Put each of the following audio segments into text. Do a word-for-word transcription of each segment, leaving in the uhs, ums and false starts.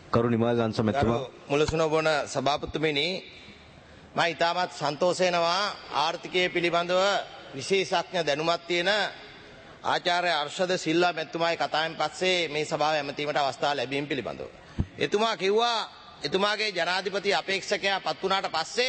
කරු නිමාල් ලංස මැතිතුමා. මුලසුන බොන සභාපතිතුමනි, මම ඉතාමත් සන්තෝෂ වෙනවා ආර්ථිකය පිළිබඳව විශේෂඥ දැනුමක් තියෙන ආචාර්ය අර්ෂද සිල්වා මැතිතුමාගේ කතාවෙන් පස්සේ මේ සභාව ඇමතීමට අවස්ථාව ලැබීම පිළිබඳව. එතුමා කිව්වා එතුමාගේ ජනාධිපති අපේක්ෂකයා පත් වුණාට පස්සේ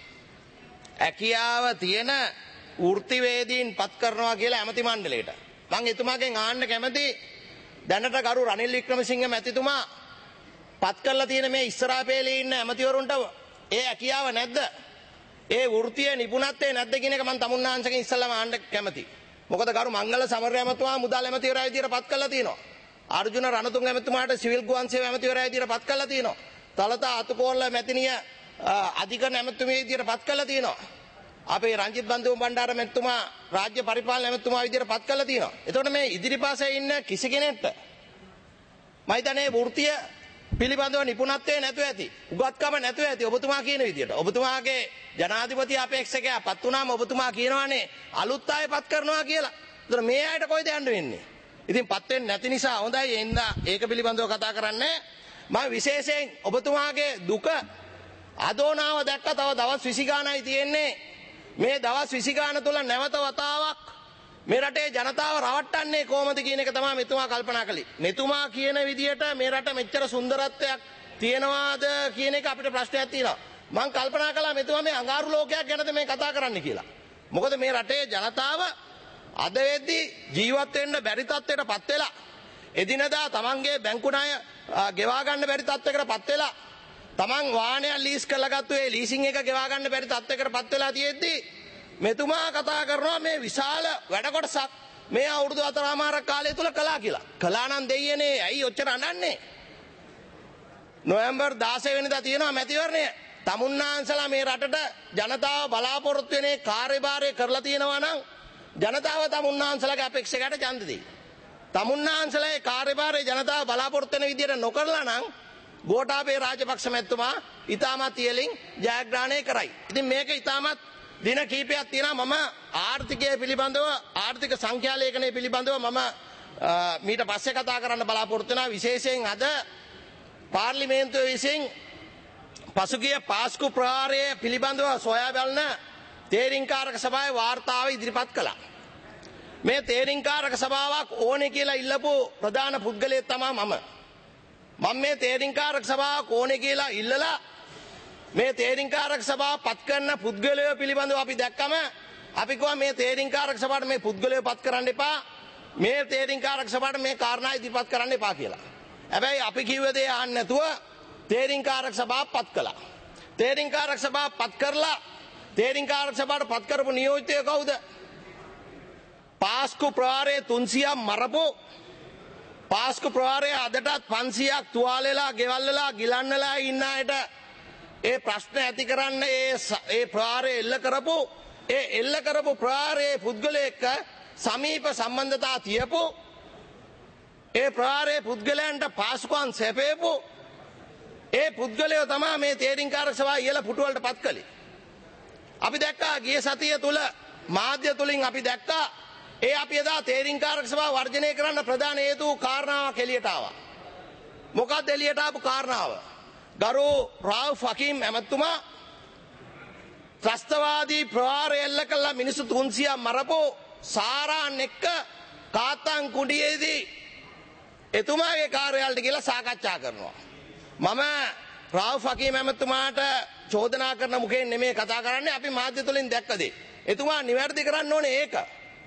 හැකියාව තියෙන වෘත්තිවේදීන් පත් කරනවා කියලා ඇමති මණ්ඩලයට. මම එතුමාගෙන් අහන්න කැමති දැනට ගරු රනිල් වික්‍රමසිංහ මැතිතුමා පත් කරලා තියෙන මේ ඉස්සරහා පෙළේ ඉන්න ඇමතිවරුන්ට ඒ හැකියාව නැද්ද? ඒ වෘත්තීය නිපුණත්වය නැද්ද කියන එක මම තමුන්නාංශගෙන් ඉස්සල්ලාම අහන්න කැමතියි. මොකද ගරු මංගල සමර ඇමතුමා මුදල් ඇමතිවරයා විදියට පත් කරලා තියෙනවා. අර්ජුන රණතුංග ඇමතුමාට සිවිල් ගුවන් සේවා ඇමතිවරයා විදියට පත් කරලා තියෙනවා. තලතා අතුකෝල්ල මැතිනිය අධිකරණ ඇමතුමිය විදියට පත් කරලා තියෙනවා. අපේ රංජිත් බන්දුව බණ්ඩාර මැතිතුමා රාජ්‍ය පරිපාලන ඇමතුමා විදියට පත් කරලා තියෙනවා. එතකොට මේ ඉදිරිපස්සේ ඉන්න කිසි කෙනෙක්ට මම හිතන්නේ වෘත්තීය පිළිබඳව නිපුණත්වය නැතුව ඇති. උගත්කම නැතුව ඇති ඔබතුමා කියන විදියට. ඔබතුමාගේ ජනාධිපති අපේක්ෂකයා පත් වුණාම ඔබතුමා කියනවානේ අලුත් අය පත් කරනවා කියලා. ඒතර මේ අයට කොයිද යන්න වෙන්නේ? ඉතින් පත් වෙන්නේ නැති නිසා හොඳයි එන්න ඒක පිළිබඳව කතා කරන්නේ. මම විශේෂයෙන් ඔබතුමාගේ දුක අදෝනාව දැක්ක තව දවස් විසි ගානයි තියෙන්නේ. මේ දවස් විසි ගාන තුල නැවත වතාවක් මේ රටේ ජනතාව රවට්ටන්නේ කොහොමද කියන එක තමයි මෙතුමා කල්පනා කළේ. මෙතුමා කියන විදියට මේ රට මෙච්චර සුන්දරත්වයක් තියනවාද කියන එක අපිට ප්‍රශ්නයක් තියෙනවා. මම කල්පනා කළා මෙතුමා මේ අඟහරු ලෝකයක් ගැනද මේ කතා කරන්න කියලා. මොකද මේ රටේ ජනතාව අද වෙද්දී ජීවත් වෙන්න බැරි තත්ත්වයට පත් වෙලා එදිනදා තමන්ගේ බැංකු ණය ගෙවා ගන්න බැරි තත්ත්වයකට පත් වෙලා තමන් වාහනයක් ලීස් කරලා ගත්තු ඒ ලීසින් එක ගෙවා ගන්න බැරි තත්ත්වයකට පත් වෙලා තියෙද්දී මෙතුමා කතා කරනවා මේ විශාල වැඩ කොටසක් මේ අවුරුදු හතරමාරක් කාලය තුල කළා කියලා. කළා නම් දෙයියනේ ඇයි ඔච්චර අඬන්නේ? නොවැම්බර් දාසය වෙනිදා තියෙනවා මැතිවරණය. තමුන්නාන්සලා මේ රටට ජනතාව බලාපොරොත්තු වෙනේ කාර්යභාරය කරලා තියෙනවා නම් ජනතාව තමුන්නාන්සලාගේ අපේක්ෂකයට ඡන්ද දෙයි. තමුන්නාන්සලාගේ කාර්යභාරය ජනතාව බලාපොරොත්තු වෙන විදිහට නොකරලා නම් ගෝඨාභය රාජපක්ෂ මැතිතුමා ඉතාමත් ඉහළින් ජයග්‍රහණය කරයි. ඉතින් මේක ඉතාමත් දින කීපයක් තියෙනවා මම ආර්ථිකය පිළිබඳව ආර්ථික සංඛ්‍යා ලේඛනය පිළිබඳව මම මීට පස්සේ කතා කරන්න බලාපොරොත්තු වෙනවා. විශේෂයෙන් අද පාර්ලිමේන්තුව විසින් පසුගිය පාස්කු ප්‍රහාරය පිළිබඳව සොයා බලන තේරීම්කාරක සභාවේ වාර්තාව ඉදිරිපත් කළා. මේ තේරීම්කාරක සභාවක් ඕනේ කියලා ඉල්ලපු ප්‍රධාන පුද්ගලයෙක් තමයි මම. මම මේ තේරීම්කාරක සභාවක් ඕනේ කියලා ඉල්ලලා මේ තේරීම්කාරක සභාව පත් කරන පුද්ගලයෝ පිළිබඳව අපි දැක්කම අපි කිව්වා මේ තේරීම්කාරක සභාවට මේ පුද්ගලයෝ පත් කරන්න එපා. මේ තේරීම්කාරක සභාවට මේ කාරණා ඉදිරිපත් කරන්න එපා කියලා. හැබැයි අපි කිව්ව දේ අහන්න නැතුව තේරීම්කාරක සභාව පත් කළා. තේරීම්කාරක සභාව පත් කරලා තේරීම්කාරක සභාවට පත් කරපු නියෝජිතය කවුද? පාස්කු ප්‍රහාරයේ තුන්සියයක් මරපු පාස්කු ප්‍රහාරයේ අදටත් පන්සියයක් තුවාල වෙලා ගෙවල් වෙලා ගිලන්නලා ඉන්න අයට ඒ ප්‍රශ්න ඇති කරන්න ඒ ඒ ප්‍රහාරය එල්ල කරපු ඒ එල්ල කරපු ප්‍රහාරයේ පුද්ගලයෙක්ව සමීප සම්බන්ධතා තියපු ඒ ප්‍රහාරයේ පුද්ගලයන්ට පාසුකම් සැපයපු ඒ පුද්ගලයෝ තමයි මේ තේරීම්කාරක සභාව ඉහළ පුටු වලට පත් කළේ. අපි දැක්කා ගිය සතිය තුල මාධ්‍ය තුලින් අපි දැක්කා ඒ අපි එදා තේරීම්කාරක සභාව වර්ජනය කරන්න ප්‍රධාන හේතු කාරණාවක් එළියට ආවා. මොකක්ද එළියට ආපු කාරණාව? ගරු රාව් ෆකීම් ඇමතුමා ත්‍රස්තවාදී ප්‍රහාරය එල්ල කළා මිනිස්සු තුන්සියයක් මරපු සාරාන් එක්ක කාතන් කුඩියේදී එතුමාගේ කාර්යාලයට ගිහලා සාකච්ඡා කරනවා. මම රාව් ෆකීම් ඇමතුමාට චෝදනා කරන මුඛයෙන් නෙමෙයි කතා කරන්නේ අපි මාධ්‍ය තුලින් දැක්ක දේ. එතුමා නිවැරදි කරන්න ඕනේ ඒක.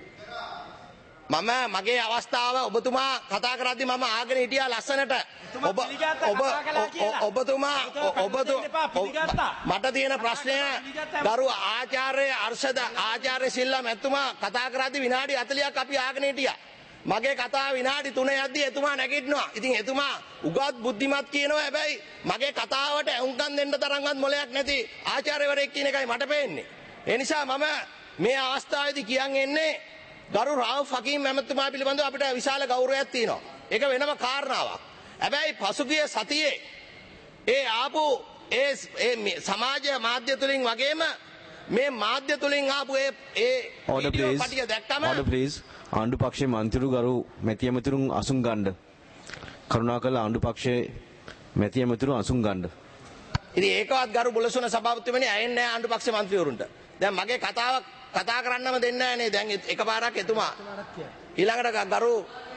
මම මගේ අවස්ථාව ඔබතුමා කතා කරද්දී මම ආගෙන හිටියා ලස්සනට. ඔබ ඔබ ඔබතුමා ඔබතුමා මට තියෙන ප්‍රශ්නය දරු ආචාර්ය අර්ෂද ආචාර්ය සිල්වා මැතිතුමා කතා කරද්දී විනාඩි හතළියක් අපි ආගෙන හිටියා. මගේ කතාව විනාඩි තුන යද්දී එතුමා නැගිටිනවා. ඉතින් එතුමා උගත් බුද්ධිමත් කියනවා. හැබැයි මගේ කතාවට ඇහුම්කන් දෙන්න තරම්වත් මොලයක් නැති ආචාර්යවරයෙක් කියන එකයි මට පේන්නේ. ඒ නිසා මම මේ අවස්ථාවේදී කියන් එන්නේ ගරු රාව් ෆකීම් මැතිතුමා පිළිබඳව අපිට විශාල ගෞරවයක් තියෙනවා. ඒක වෙනම කාරණාවක්. හැබැයි පසුගිය සතියේ ඒ ආපු ඒ ඒ සමාජ මාධ්‍ය තුලින් වගේම මේ මාධ්‍ය තුලින් ආපු ඒ ඒ වීඩියෝ පටිය දැක්කම order please ආණ්ඩු පක්ෂයේ මන්ත්‍රීරු ගරු මැති ඇමතිරුන් අසුන් ගන්න කරුණාකරලා ආණ්ඩු පක්ෂයේ මැති ඇමතුරු අසුන් ගන්න. ඉතින් ඒකවත් ගරු බුලසුන සභාපතිතුමනි ඇයෙන්නේ නැහැ ආණ්ඩු පක්ෂ මන්ත්‍රීවරුන්ට. දැන් මගේ කතාවක් කතා කරන්නම දෙන්නේ නැහැ නේ. දැන් එකපාරක් එතුමා ඊළඟට ගරු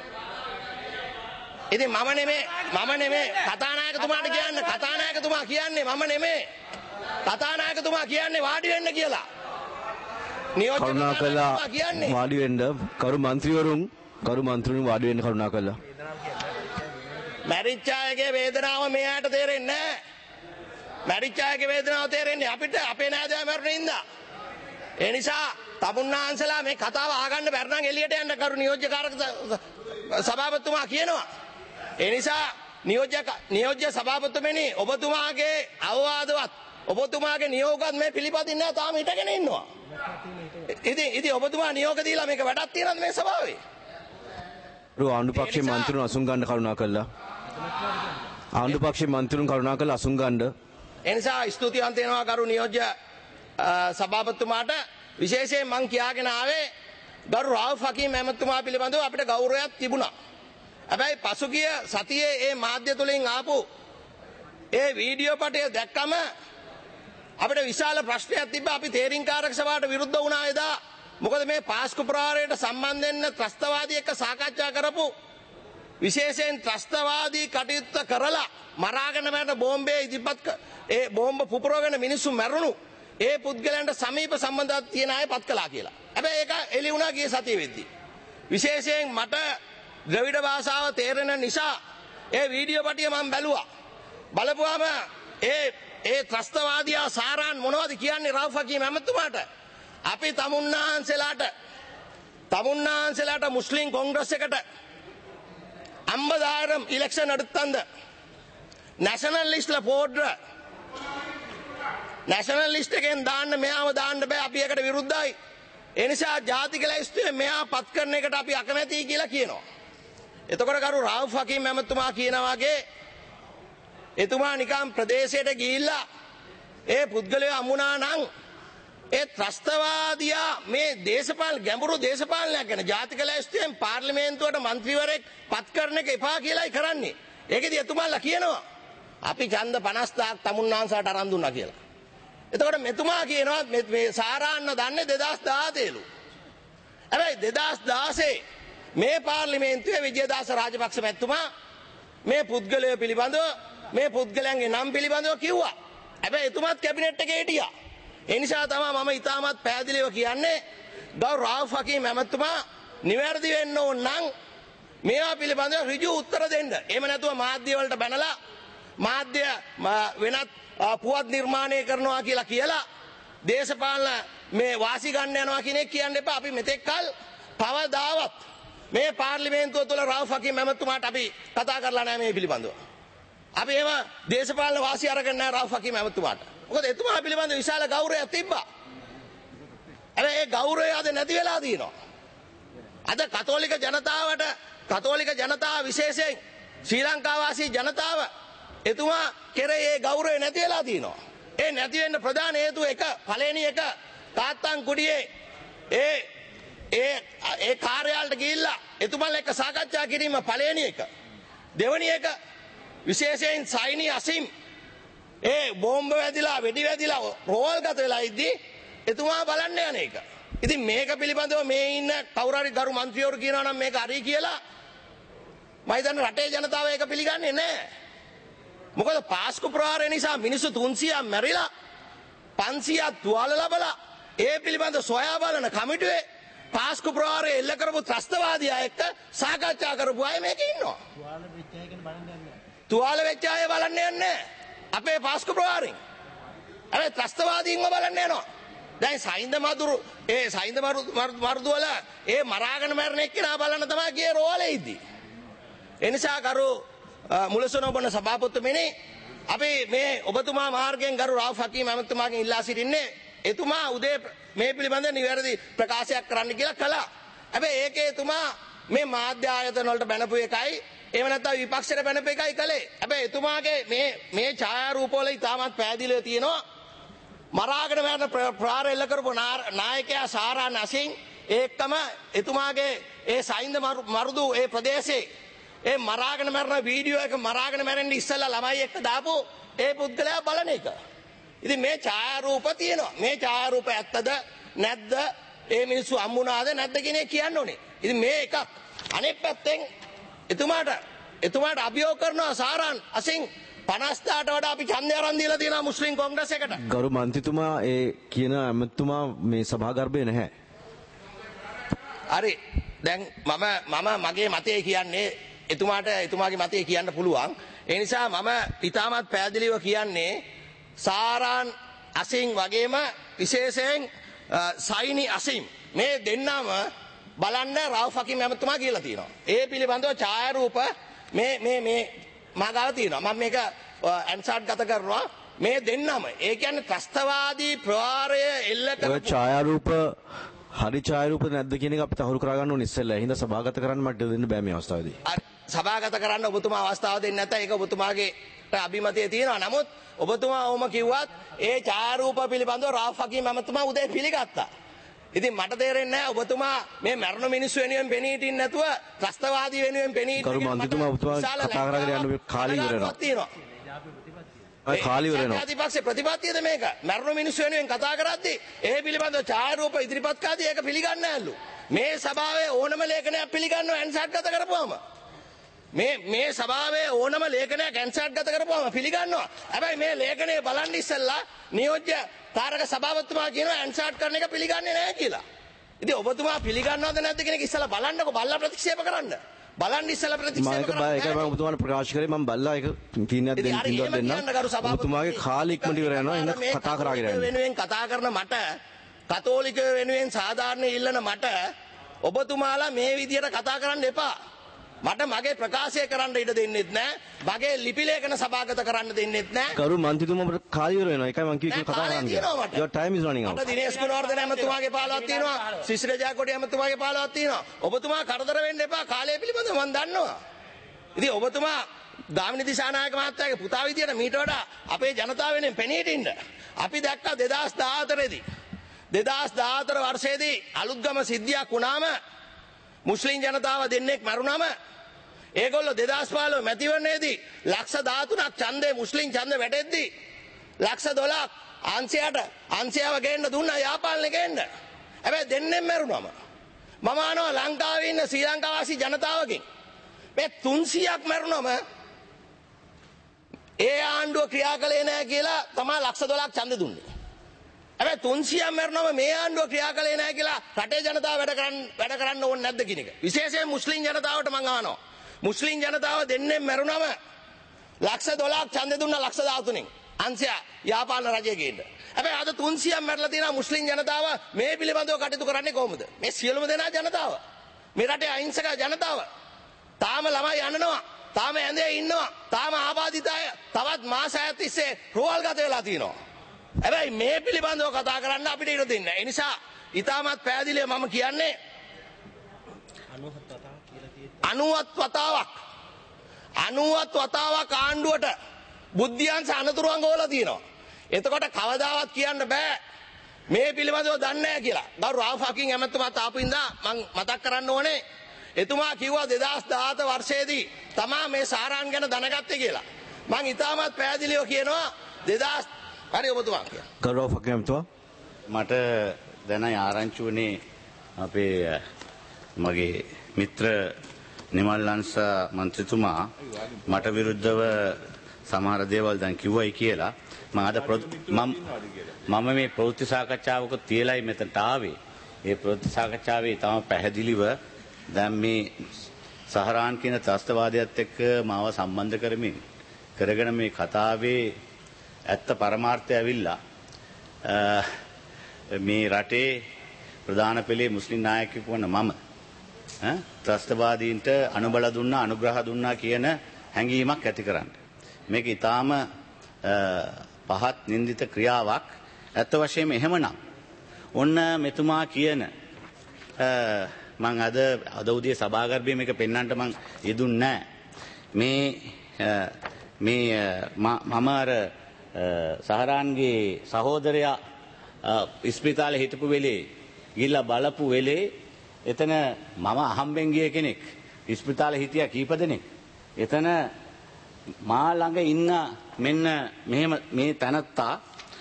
ඉතින් මම නෙමේ මම නෙමේ කතානායකතුමාට කියන්නේ කතානායකතුමා කියන්නේ මම නෙමේ කතානායකතුමා කියන්නේ වාඩි වෙන්න කියලා. නියෝජ්‍ය කරුණාකරලා කියන්නේ වාඩි වෙන්න කරු මන්ත්‍රීවරුන් කරු මන්ත්‍රීවරුන් වාඩි වෙන්න කරුණාකරලා. මැරිච්ච අයගේ වේදනාව මෙයාට තේරෙන්නේ නැහැ. මැරිච්ච අයගේ වේදනාව තේරෙන්නේ අපිට අපේ නෑදෑ මැරුණේ ඉඳා. ඒ නිසා තමුන්නාන්සලා මේ කතාව අහගන්න බැරි නම් එළියට යන්න කරු නියෝජ්‍ය කාරක සභාපතිතුමා කියනවා. ඒ නිසා නියෝජ්‍ය නියෝජ්‍ය සභාපතිතුමනි ඔබතුමාගේ අවවාදවත් ඔබතුමාගේ නියෝගත් මේ පිළිපදින්නේ නැහැ තාම හිටගෙන ඉන්නවා. ඉතින් ඉතින් ඔබතුමා නියෝග දීලා මේක වැඩක් තියනද මේ සභාවේ? රු ආණ්ඩු පක්ෂයේ මන්ත්‍රීවරුන් අසුන් ගන්න කරුණාකරලා. ආණ්ඩු පක්ෂයේ මන්ත්‍රීවරුන් කරුණාකරලා අසුන් ගන්න. ඒ නිසා ස්තුතිවන්ත වෙනවා කරු නියෝජ්‍ය සභාපතිතුමාට. විශේෂයෙන් මං කියාගෙන ආවේ ගරු රාවුෆ් හකීම් ඇමතුමා පිළිබඳව අපිට ගෞරවයක් තිබුණා. හැබැයි පසුගිය සතියේ ඒ මාධ්‍ය තුලින් ආපු ඒ වීඩියෝ පටය දැක්කම අපිට විශාල ප්‍රශ්නයක් තිබ්බා. අපි තේරීම්කාරක සභාවට විරුද්ධ වුණා එදා. මොකද මේ පාස්කු ප්‍රහාරයට සම්බන්ධ වෙන්න ත්‍රස්තවාදී එක්ක සාකච්ඡා කරපු විශේෂයෙන් ත්‍රස්තවාදී කටයුත්ත කරලා මරාගෙන මරන බෝම්බේ ඉදිරිපත් ඒ බෝම්බ පුපුරවගෙන මිනිස්සු මැරුණු ඒ පුද්ගලයන්ට සමීප සම්බන්ධතාවක් තියෙන අය පත් කළා කියලා. හැබැයි ඒක එළි වුණා ගිය සතියේ වෙද්දී. විශේෂයෙන් මට ද්‍රවිඩ භාෂාව තේරෙන නිසා ඒ වීඩියෝ පටිය මම බැලුවා. බලපුවාම ඒ ඒ ත්‍රස්තවාදියා සාරාන් මොනවද කියන්නේ රාවුෆ් හකීම් ඇමතුමාට? අපි තමුන්නාන්සලාට තමුන්නාන්සලාට මුස්ලිම් කොංග්‍රස් එකට ஐம்பதாயிரம் இலெக்ஷன் எடுத்தந்த நேஷனல் லிஸ்ட்ல போடுற நேஷனல் லிஸ்ட் එකෙන් දාන්න මෙයාව දාන්න බෑ අපි එකට විරුද්ධයි. ඒ නිසා ජාතික ලැයිස්තුවේ මෙයා පත් කරන එකට අපි අකමැතියි කියලා කියනවා. එතකොට කරු රාවුෆ් හකීම් ඇමතුමා කියනවා වගේ එතුමා නිකම් ප්‍රදේශයට ගිහිල්ලා ඒ පුද්ගලයා අමුණා නම් ඒ ත්‍රස්තවාදියා මේ දේශපාලන ගැඹුරු දේශපාලනයක් ගැන ජාතික ලැයිස්තුවෙන් පාර්ලිමේන්තුවට മന്ത്രിවරයෙක් පත් කරන එක එපා කියලායි කරන්නේ. ඒකෙදි එතුමාලා කියනවා අපි ඡන්ද පනස්දාහක් තමුන්නාන්සාට අරන් දුන්නා කියලා. එතකොට මෙතුමා කියනවා මේ සාරාන්න දන්නේ දෙදාස් දාහතේලු. හැබැයි දෙදාස් දාහේ මේ පාර්ලිමේන්තුවේ විජේදාස රාජපක්ෂ මැතිතුමා මේ පුද්ගලයා පිළිබඳව මේ පුද්ගලයන්ගේ නම් පිළිබඳව කිව්වා. හැබැයි එතුමාත් කැබිනට් එකේ හිටියා. ඒ නිසා තමයි මම ඉතාමත් පැහැදිලිව කියන්නේ ගෞරව රාවුෆ් හකීම් ඇමතුමා නිවැරදි වෙන්න ඕන නම් මේවා පිළිබඳව ඍජු උත්තර දෙන්න. එහෙම නැතුව මාධ්‍ය වලට බැනලා මාධ්‍ය වෙනත් පුවත් නිර්මාණය කරනවා කියලා කියලා දේශපාලන මේ වාසි ගන්න යනවා කියන එක කියන්න එපා. අපි මෙතෙක් කල් පවදාවත් මේ පාර්ලිමේන්තුව තුළ රාවුෆ් හකීම් ඇමතුමාට අපි කතා කරලා නැහැ මේ පිළිබඳව. අපි එහෙම දේශපාලන වාසි අරගෙන නැහැ රාවුෆ් හකීම් ඇමතුමාට. මොකද එතුමා පිළිබඳ විශාල ගෞරවයක් තිබ්බා. හැබැයි ඒ ගෞරවය අද නැති වෙලා තියෙනවා. අද කතෝලික ජනතාවට කතෝලික ජනතාව විශේෂයෙන් ශ්‍රී ලංකා වාසී ජනතාව එතුමා කෙරේ ඒ ගෞරවය නැති වෙලා තියෙනවා. ඒ නැති වෙන්න ප්‍රධාන හේතුව එක පළවෙනි එක තාත්තන් කුඩියේ ඒ ඒ ඒ කාර්යාලයට ගිහිල්ලා එතුමන් එක්ක සාකච්ඡා කිරීම පළවෙනි එක. දෙවෙනි එක විශේෂයෙන් සයිනි අසීම් ඒ බෝම්බ වැදිලා වෙඩි වැදිලා රෝල් ගත වෙලා ඉද්දී එතුමා බලන්න යන එක. ඉතින් මේක පිළිබඳව මේ ඉන්න කවුරු හරි ගරු മന്ത്രിවරු කියනවා නම් මේක හරි කියලා මම හිතන්නේ රටේ ජනතාව ඒක පිළිගන්නේ නැහැ. මොකද පාස්කු ප්‍රහාරය නිසා මිනිස්සු තුන්සියයක් මැරිලා පන්සියයක් තුවාල ලැබලා ඒ පිළිබඳ සොයා බලන කමිටුවේ පාස්කු ප්‍රහාරය එල්ල කරපු ත්‍රස්තවාදියා එක්ක සාකච්ඡා කරපු අය මේක ඉන්නවා. තුවාල වෙච්ච අය බලන්න යන්නේ නැහැ. අපේ පාස්කු ප්‍රහාරයෙන්. හැබැයි ත්‍රස්තවාදීන්ව බලන්න යනවා. දැන් සයින්ද මදුරු ඒ සයින්ද මරුදු වල ඒ මරාගෙන මැරෙන එක්කෙනා බලන්න තමයි ගියේ රෝවලේ ඉද්දි. ඒ නිසා කරු මුලසුන ඔබන සභාපතිතුමනි අපි මේ ඔබතුමා මාර්ගයෙන් ගරු රාවුෆ් හකීම් ඇමතුමාගෙන් ඉල්ලා සිටින්නේ එතුමා උදේ මේ පිළිබඳ නිවැරදි ප්‍රකාශයක් කරන්න කියලා කළා. හැබැයි ඒකේ එතුමා මේ මාධ්‍ය ආයතන වලට බැනපු එකයි එහෙම නැත්නම් විපක්ෂයට බැනපු එකයි කළේ. හැබැයි එතුමාගේ මේ මේ ඡායාරූප වල ඉතාමත් පැහැදිලිව තියෙනවා මරාගෙන මරන ප්‍රහාර එල්ල කරපු නායකයා සාරා නසින් ඒකම එතුමාගේ ඒ සයින්ද මරුදු ඒ ප්‍රදේශේ ඒ මරාගෙන මරන වීඩියෝ එක මරාගෙන මැරෙන්න ඉස්සෙල්ලා ළමයි එක්ක දාපු ඒ පුද්ගලයා බලන එක. ඉතින් මේ ඡායාරූප තියෙනවා. මේ ඡායාරූප ඇත්තද නැද්ද? ඒ මිනිස්සු හම්බුණාද නැද්ද කියන එක කියන්න ඕනේ. ඉතින් මේ එකක්. අනෙක් පැත්තෙන් එතුමාට එතුමාට අභියෝග කරනවා සාරාන් අසින් පනස්දාට වඩා අපි ඡන්දය අරන් දීලා තියෙනවා මුස්ලිම් කොංග්‍රස් එකට. ගරු මන්ත්‍රීතුමා ඒ කියන ඇමතුමා මේ සභාගර්භයේ නැහැ. හරි. දැන් මම මම මගේ මතය කියන්නේ එතුමාට එතුමාගේ මතය කියන්න පුළුවන්. ඒ නිසා මම ඉතාමත් පැහැදිලිව කියන්නේ සාරාන් අසින් වගේම විශේෂයෙන් සයිනි අසින් මේ දෙන්නම බලන්න රවුෆ් හකීම් ඇමතුමා කියලා තියෙනවා. ඒ පිළිබඳව ඡායාරූප මේ මේ මේ මාගාව තියෙනවා. මම මේක ඇන්සර්ට් ගත කරනවා. මේ දෙන්නම ඒ කියන්නේ ත්‍රස්තවාදී ප්‍රවාරය එල්ල කරපු ඔය ඡායාරූප හරි ඡායාරූප නැද්ද කියන එක අපි තහවුරු කරගන්න ඕනේ ඉස්සෙල්ලා. එහෙනම් සභාගත කරන්න මට දෙන්න බෑ මේ අවස්ථාවේදී. සභාගත කරන්න ඔබතුමා අවස්ථාව දෙන්නේ නැත්නම් ඒක ඔබතුමාගේ අභිමතය තියෙනවා. නමුත් ඔබතුමා ඔහොම කිව්වත් ඒ ඡායාරූප පිළිබඳව රවුෆ් හකීම් ඇමතුමා උදේ පිළිගත්තා. ඉතින් මට තේරෙන්නේ නැහැ ඔබතුමා මේ මරණ මිනිස්සු වෙනුවෙන් පෙනී හිටින්න නැතුව ත්‍රස්තවාදී වෙනුවෙන් පෙනී හිටින්න. කරු මන්ත්‍රීතුමා ඔබතුමා කතා කරගෙන යන්න කාලය ඉවර වෙනවා. කාලය ඉවර වෙනවා. ප්‍රතිපක්ෂ ප්‍රතිපත්තියද මේක? මරණ මිනිස්සු වෙනුවෙන් කතා කරද්දී ඒ පිළිබඳව ඡායාරූප ඉදිරිපත් කාදී ඒක පිළිගන්නේ නැල්ලු. මේ සභාවේ ඕනම ලේඛනයක් පිළිගන්නව ඇන්සර්ට් ගත කරපුවම. මේ මේ සභාවේ ඕනම ලේඛනයක් ඇන්සර්ට් ගත කරපුවම පිළිගන්නවා. හැබැයි මේ ලේඛනය බලන් ඉස්සෙල්ලා නියෝජ්‍ය තාරක සභාපතිතුමා කියනවා ඇන්සර්ට් කරන එක පිළිගන්නේ නැහැ කියලා. ඉතින් ඔබතුමා පිළිගන්නවද නැද්ද කියන එක ඉස්සෙල්ලා බලන්නකො බලලා ප්‍රතික්ෂේප කරන්න. බලන්න ඉස්සෙල්ලා ප්‍රතික්ෂේප කරන්න. මම ඒක බය ඒක මම ඔබතුමාට ප්‍රකාශ කරේ මම බල්ලා ඒක තීන්දුවක් දෙන්න තීන්දුවක් දෙන්න. ඔබතුමාගේ කාලෙ ඉක්මනට ඉවර යනවා. එහෙනම් කතා කරගෙන යන්න. වෙනුවෙන් කතා කරන මට කතෝලිකයෝ වෙනුවෙන් සාධාරණ ඉල්ලන මට ඔබතුමාලා මේ විදියට කතා කරන්න එපා. මට මගේ ප්‍රකාශය කරන්න ඉඩ දෙන්නෙත් නැහැ. මගේ ලිපි ලේඛන සභාගත කරන්න දෙන්නෙත් නැහැ. කරු මන්ත්‍රීතුමාට කාලය ඉවර වෙනවා. ඒකයි මම කිව්වේ කතා කරන්න. Your time is running out. මට දිනේෂ් ගුණවර්ධන ඇමතුමාගේ පාළුවක් තියෙනවා. ශිෂ්‍ර ජයකොඩි ඇමතුමාගේ පාළුවක් තියෙනවා. ඔබතුමා කරදර වෙන්න එපා. කාලය පිළිබඳව මම දන්නවා. ඉතින් ඔබතුමා ගාමිණී දිසානායක මහත්තයාගේ පුතා විදියට මීට වඩා අපේ ජනතාව වෙනුවෙන් පෙනී හිටින්න. අපි දැක්කා දෙදාස් දාහතර දී දෙදාස් දාහතර වර්ෂයේදී අලුත්ගම සිද්ධියක් වුණාම මුස්ලිම් ජනතාව දෙන්නෙක් මරුණාම ඒගොල්ලෝ දෙදාස් පහළොව මැතිවරණයේදී ලක්ෂ දහතුනක් ඡන්දේ මුස්ලිම් ඡන්ද වැටෙද්දී ලක්ෂ දොළහක් අංශයට අංශයව ගේන්න දුන්නා යාපාලනේ ගේන්න. හැබැයි දෙන්නෙම මැරුණාම මම අහනවා ලංකාවේ ඉන්න ශ්‍රී ලංකාවාසී ජනතාවගෙන් මේ තුන්සියයක් මැරුණාම ඒ ආණ්ඩුව ක්‍රියා කළේ නැහැ කියලා තමයි ලක්ෂ දොළහක් ඡන්ද දුන්නේ. හැබැයි තුන්සියයක් මැරුණාම මේ ආණ්ඩුව ක්‍රියා කළේ නැහැ කියලා රටේ ජනතාව වැඩ කරන්න වැඩ කරන්න ඕනේ නැද්ද කියන එක. විශේෂයෙන් මුස්ලිම් ජනතාවට මම අහනවා. මුස්ලිම් ජනතාව දෙන්නෙම මැරුණාම ලක්ෂ දොළහක් ඡන්ද දුන්නා ලක්ෂ දහතුනෙන් අංශය යාපාන රජයේ ගේන්න. හැබැයි අද තුන්සියයක් මැරලා තියෙනවා මුස්ලිම් ජනතාව මේ පිළිබඳව කටයුතු කරන්නේ කොහොමද? මේ සියලුම දෙනා ජනතාව. මේ රටේ අහිංසක ජනතාව. තාම ළමයි යන්නනවා. තාම ඇඳේ ඉන්නවා. තාම ආබාධිත අය තවත් මාස හයක් තිස්සේ රෝහල් ගත වෙලා තියෙනවා. හැබැයි මේ පිළිබඳව කතා කරන්න අපිට ඉඩ දෙන්න. ඒ නිසා ඊටමත් පැහැදිලිව මම කියන්නේ අනුවත් වතාවක් අනුවත් වතාවක් ආණ්ඩුවට බුද්ධියන්ස අනතුරුවන් ගෝලා තියෙනවා. එතකොට කවදාවත් කියන්න බෑ මේ පිළිබඳව දන්නේ නැහැ කියලා. ගරු රවුෆ් හකීම් ඇමතුමාත් ආපු ඉඳා මම මතක් කරන්න ඕනේ. එතුමා කිව්වා දෙදාස් දහහතර වර්ෂයේදී තමා මේ සාරාන් ගැන දැනගත්තේ කියලා. මම ඊටමත් පැහැදිලිව කියනවා දෙදාස් හරි ඔබතුමා කියන්න. ගරු රවුෆ් හකීම් ඇමතුමා මට දැනයි ආරංචි වුණේ අපේ මගේ මිත්‍ර නිමල් ලංස මන්ත්‍රීතුමා මට විරුද්ධව සමහර දේවල් දැන් කිව්වයි කියලා මම අද මම මම මේ ප්‍රවෘත්ති සාකච්ඡාවක තියලයි මෙතනට ආවේ. ඒ ප්‍රවෘත්ති සාකච්ඡාවේ තම පැහැදිලිව දැන් මේ සහරාන් කියන ත්‍රස්තවාදයත් එක්ක මාව සම්බන්ධ කරමින් කරගෙන මේ කතාවේ ඇත්ත පරමාර්ථය ඇවිල්ලා මේ රටේ ප්‍රධාන පෙළේ මුස්ලිම් නායකයෙකු වන මම ත්‍රස්තවාදීන්ට අනුබල දුන්නා අනුග්‍රහ දුන්නා කියන හැඟීමක් ඇති කරන්න. මේක ඊටාම පහත් නින්දිත ක්‍රියාවක්. ඇත්ත වශයෙන්ම එහෙමනම් ඔන්න මෙතුමා කියන මම අද අද උදේ සභාගර්භයේ මේක පෙන්වන්නට මම යෙදුන්නේ මේ මේ මම අර සහරාන්ගේ සහෝදරයා ඉස්පිතාලේ හිටපු වෙලේ ගිහිල්ලා බලපු වෙලේ එතන මම අහම්බෙන් ගිය කෙනෙක් ඉස්පිතාලේ හිටියා කීප දෙනෙක්. එතන මා ළඟ ඉන්න මෙන්න මෙහෙම මේ තැනත්තා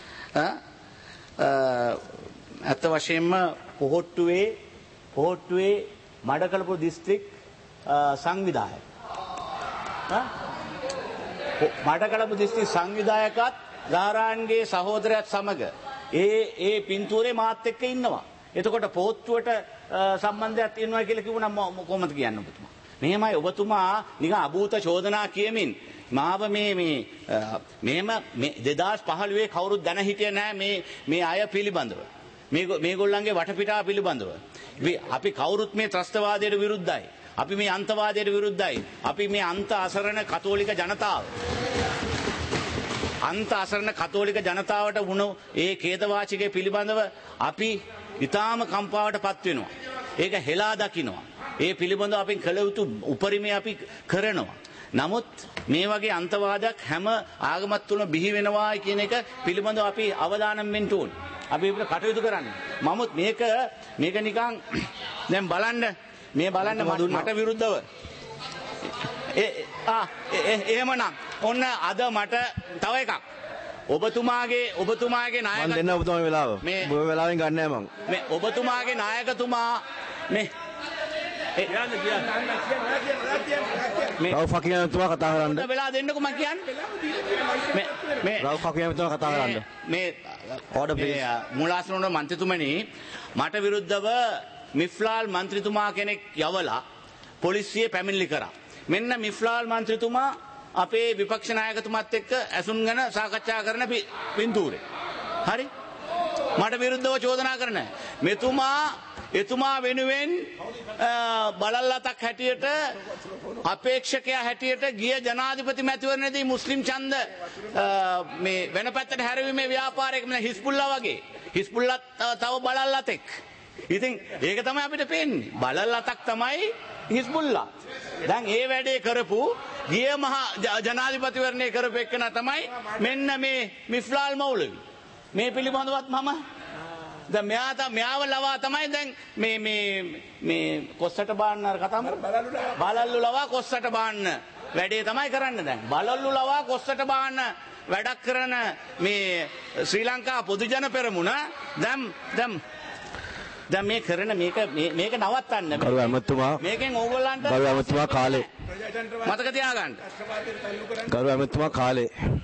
ඇත්ත වශයෙන්ම පොහොට්ටුවේ පොහොට්ටුවේ මඩකලපුර දිස්ත්‍රික් සංවිධායක. මඩකලපුර දිස්ත්‍රික් සංවිධායකත් ගාරාන්ගේ සහෝදරයත් සමග ඒ ඒ පින්තූරේ මාත් එක්ක ඉන්නවා. එතකොට පොහොට්ටුවට සම්බන්ධයක් තියෙනවා කියලා කිව්වනම් කොහොමද කියන්නේ ඔබතුමා? මෙහෙමයි ඔබතුමා නිකන් අභූත චෝදනා කියමින් මාව මේ මේ මෙහෙම දෙදාස් පහළොවේ කවුරුත් දැන හිටියේ නැහැ මේ මේ අය පිළිබඳව. මේ මේගොල්ලන්ගේ වටපිටාව පිළිබඳව. අපි කවුරුත් මේ ත්‍රස්තවාදයට විරුද්ධයි. අපි මේ අන්තවාදයට විරුද්ධයි. අපි මේ අන්ත අසරණ කතෝලික ජනතාව. අන්ත අසරණ කතෝලික ජනතාවට වුණ ඒ ඛේදවාචකයේ පිළිබඳව අපි ඊටාම කම්පාවට පත් වෙනවා. ඒක හෙලා දකින්නවා. ඒ පිළිබඳව අපි කළ යුතු උපරිමය අපි කරනවා. නමුත් මේ වගේ අන්තවාදයක් හැම ආගමක් තුළ බිහි වෙනවා කියන එක පිළිබඳව අපි අවධානයෙන් වෙන්න ඕනේ. අපි ඒක කටයුතු කරන්නේ. නමුත් මේක මේක නිකන් දැන් බලන්න මේ බලන්න මට විරුද්ධව ඒ ආ එහෙමනම් ඔන්න අද මට තව එකක් ඔබතුමාගේ ඔබතුමාගේ නායක මම දෙන්න ඔබතුමාගේ වෙලාව ඔබ වෙලාවෙන් ගන්න නෑ මං මේ ඔබතුමාගේ නායකතුමා මේ කියන්න කියන්න මේ රව් ෆකීම්තුමා කතා කරන්න වෙලා දෙන්නකෝ මං කියන්නේ මේ මේ රව් ෆකීම්තුමා කතා කරන්න මේ ඕඩර් ප්ලීස් මුලාසනෝන මන්ත්‍රීතුමනි මට විරුද්ධව මිෆ්ලාල් මන්ත්‍රීතුමා කෙනෙක් යවලා පොලිසිය පැමිණිලි කරා. මෙන්න මිෆ්ලාල් මන්ත්‍රීතුමා අපේ විපක්ෂ නායකතුමාත් එක්ක ඇසුන් ගැන සාකච්ඡා කරන පින්තූරේ. හරි? මට විරුද්ධව චෝදනා කරන. මෙතුමා එතුමා වෙනුවෙන් බලල්ලතක් හැටියට අපේක්ෂකයා හැටියට ගිය ජනාධිපති මැතිවරණයේදී මුස්ලිම් ඡන්ද මේ වෙන පැත්තට හැරවීමේ ව්‍යාපාරයක මෙන්න හිස්බුල්ලා වගේ. හිස්බුල්ලා තව බලල්ලතෙක්. ඉතින් ඒක තමයි අපිට පේන්නේ. බලල්ලතක් තමයි හිස්බුල්ලා. දැන් ඒ වැඩේ කරපු ගිය මහා ජනාධිපතිවරණය කරපු එක්කන තමයි මෙන්න මේ මිෆ්ලාල් මෞලවි. මේ පිළිබඳවත් මම දැන් මෙයා තම මෙයාව ලවා තමයි දැන් මේ මේ මේ කොස්සට බාන්න අර කතාව බලල්ලු ලවා කොස්සට බාන්න වැඩේ තමයි කරන්න දැන්. බලල්ලු ලවා කොස්සට බාන්න වැඩක් කරන මේ ශ්‍රී ලංකා පොදු ජන පෙරමුණ දැන් දැන් දැන් මේ කරන මේක මේක නවත්තන්න කරු ඇමතුමා මේකෙන් ඕගොල්ලන්ට කරු ඇමතුමා කාලේ මතක තියාගන්න කරු ඇමතුමා කාලේ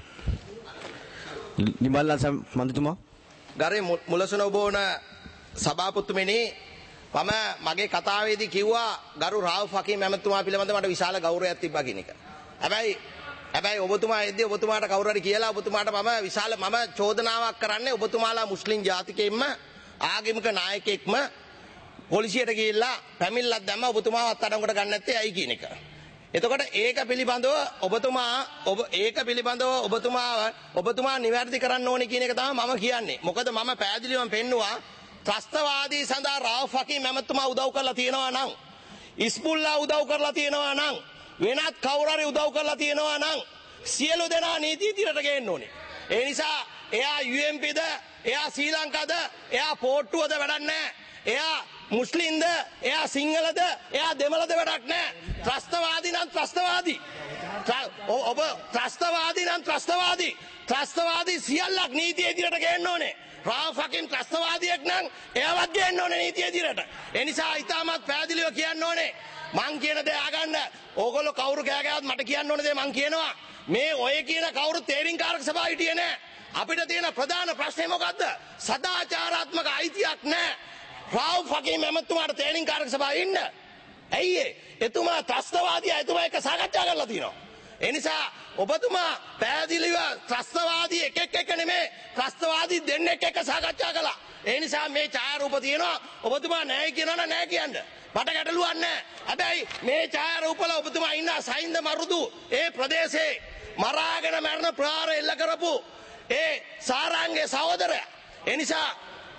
නිමල්ලා මන්ත්‍රීතුමා ගරේ මුලසුන ඔබ ඕන සභාපතිතුමනි මම මගේ කතාවේදී කිව්වා ගරු රාව් ෆකීම් ඇමතුමා පිළිබඳව මට විශාල ගෞරවයක් තිබ්බා කියන එක. හැබැයි හැබැයි ඔබතුමා එද්දී ඔබතුමාට කවුරු හරි කියලා ඔබතුමාට මම විශාල මම චෝදනාවක් කරන්නේ ඔබතුමාලා මුස්ලිම් ජාතිකයෙක්ම ආගමික නායකයෙක්ම පොලිසියට ගිහිල්ලා පැමිණිල්ලක් දැම්ම ඔබතුමාව අත්අඩංගුවට ගන්න නැත්තේ ඇයි කියන එක. එතකොට ඒක පිළිබඳව ඔබතුමා ඔබ ඒක පිළිබඳව ඔබතුමා ඔබතුමා නිවැරදි කරන්න ඕනේ කියන එක තමයි මම කියන්නේ. මොකද මම පැහැදිලිවම පෙන්නවා ත්‍රස්තවාදී සඳහා රාව් ෆකීම් ඇමතුමා උදව් කරලා තියෙනවා නම් ඉස්බුල්ලා උදව් කරලා තියෙනවා නම් වෙනත් කවුරු හරි උදව් කරලා තියෙනවා නම් සියලු දෙනා නීති ඉදිරියට ගේන්න ඕනේ. ඒ නිසා එයා යූ එම් පීද එයා ශ්‍රී ලංකාද එයා පොට්ටුවද වැඩක් නැහැ. එයා මුස්ලිම්ද එයා සිංහලද එයා දෙමළද වැඩක් නැහැ. ත්‍රස්තවාදී නම් ත්‍රස්තවාදී. ඔබ ත්‍රස්තවාදී නම් ත්‍රස්තවාදී. ත්‍රස්තවාදී සියල්ලක් නීතිය ඉදිරියට ගේන්න ඕනේ. රාව් ෆකීම් ත්‍රස්තවාදියෙක් නම් එයාවත් ගේන්න ඕනේ නීතිය ඉදිරියට. ඒ නිසා ඊටමත් පැහැදිලිව කියන්න ඕනේ. මං කියන දේ අහගන්න. ඕගොල්ලෝ කවුරු කෑ ගෑවත් මට කියන්න ඕන දේ මං කියනවා. මේ ඔය කියන කවුරු තේරින්කාරක සභාව හිටියේ නැහැ. අපිට තියෙන ප්‍රධාන ප්‍රශ්නේ මොකද්ද? සදාචාරාත්මක අයිතියක් නැහැ. රාව් ෆකීම් ඇමතුමාට තේරින්කාරක සභාවේ ඉන්න. ඇයි ඒ? එතුමා ත්‍රස්තවාදියා එතුමා එක්ක සාකච්ඡා කරලා තියෙනවා. ඒ නිසා ඔබතුමා පැහැදිලිව ත්‍රස්තවාදී එකෙක් එක නෙමෙයි ත්‍රස්තවාදී දෙන්නෙක් එක්ක සාකච්ඡා කළා. ඒ නිසා මේ ඡායාරූප තියෙනවා. ඔබතුමා නැහැ කියනවා නම් නැහැ කියන්න. මට ගැටලුවක් නැහැ. හැබැයි මේ ඡායාරූපවල ඔබතුමා ඉන්න සයින්ද මරුදු ඒ ප්‍රදේශේ මරාගෙන මරණ ප්‍රහාර එල්ල කරපු ඒ සාරාංගේ සහෝදරයා. ඒ නිසා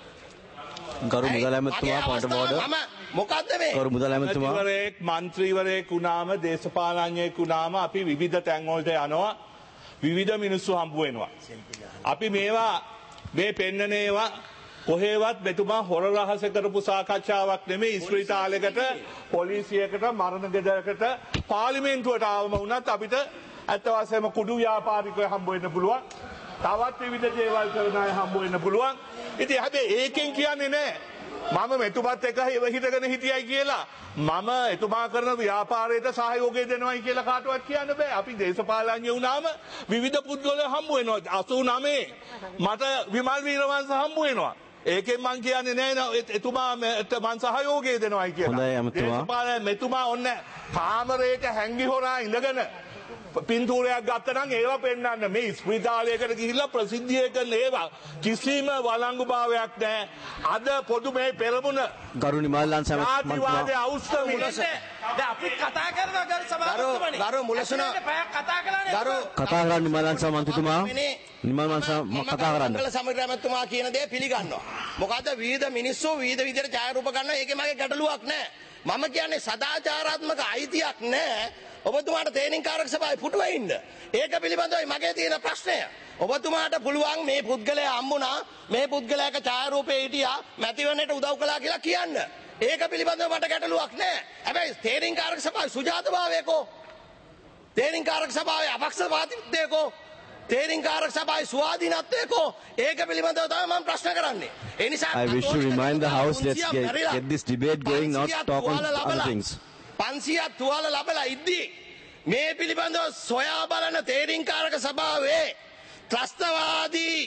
ගරු මුදල් ඇමතුමා පොයින්ට් බෝඩර් මම මොකද්ද මේ ගරු මුදල් ඇමතුමා මන්ත්‍රීවරයෙක් මන්ත්‍රීවරයෙක් වුණාම දේශපාලනඥයෙක් වුණාම අපි විවිධ තැන් වලට යනවා විවිධ මිනිස්සු හම්බ වෙනවා අපි මේවා මේ පෙන්නන ඒවා කොහේවත් මෙතුමා හොර රහස කරපු සාකච්ඡාවක් නෙමෙයි ඉස්පිරිතාලයකට පොලිසියකට මරණ ගෙදරකට පාර්ලිමේන්තුවට ආවම වුණත් අපිට ඇත්ත වශයෙන්ම කුඩු ව්‍යාපාරිකයෝ හම්බ වෙන්න පුළුවන්. තවත් විවිධ දේවල් කරන අය හම්බ වෙන්න පුළුවන්. ඉතින් හැබැයි ඒකෙන් කියන්නේ නෑ මම මෙතුමත් එක හිටගෙන හිටියයි කියලා මම එතුමා කරන ව්‍යාපාරයට සහයෝගය දෙනවයි කියලා කාටවත් කියන්න බෑ. අපි දේශපාලඥයෝ වුණාම විවිධ පුද්ගලයෝ හම්බ වෙනවා. අසූ නවයේ මට විමල් වීරවංශ හම්බ වෙනවා. ඒකෙන් මං කියන්නේ නෑ එතුමා මං සහයෝගය දෙනවයි කියලා. දේශපාලන මෙතුමා ඔන්න කාමරයක හැංගි හොරා ඉඳගෙන පින්තූරයක් ගත්තනම් ඒවා පෙන්වන්න මේ ස්පිරිතාලයකට ගිහිල්ලා ප්‍රසිද්ධිය කරන ඒවා කිසිම වළංගු භාවයක් නැහැ. අද පොදු මේ පෙරමුණ ගරු නිමල්ලන් සමාජවාදී අවුස්සමින් දැන් අපි කතා කරනවා ගරු සභාපතිතුමනි. ගරු මුලසන කතා කළානේ. ගරු කතා කරන්න නිමල්ලන් සමන්තුතුමා නිමල්ලන් කතා කරන්න. මංගල සමග්‍රාමතුමා කියන දේ පිළිගන්නවා. මොකද විවිධ මිනිස්සු විවිධ විදිහට ඡායාරූප ගන්නවා. ඒකේ මගේ ගැටලුවක් නැහැ. මම කියන්නේ සදාචාරාත්මක අයිතියක් නැහැ. ඔබතුමාට තේනින්කාරක සභාවේ පුටුවේ ඉන්න. ඒක පිළිබඳවයි මගේ තියෙන ප්‍රශ්නය. ඔබතුමාට පුළුවන් මේ පුද්ගලයා හම්බුණා මේ පුද්ගලයාක ඡායාරූපේ හිටියා මැතිවරණයට උදව් කළා කියලා කියන්න. ඒක පිළිබඳව මට ගැටලුවක් නැහැ. හැබැයි තේනින්කාරක සභාවේ සුජාතභාවයකෝ තේනින්කාරක සභාවේ අපක්ෂපාතීත්වයකෝ තේනින්කාරක සභාවේ ස්වාධීනත්වයකෝ ඒක පිළිබඳව තමයි මම ප්‍රශ්න කරන්නේ. ඒ නිසා I wish to remind the house let's get, get this debate going not talk on other things. පන්සියයක් තුවාල ලබලා ඉද්දී මේ පිළිබඳව සොයා බලන තේරින්කාරක සභාවේ ත්‍රස්තවාදී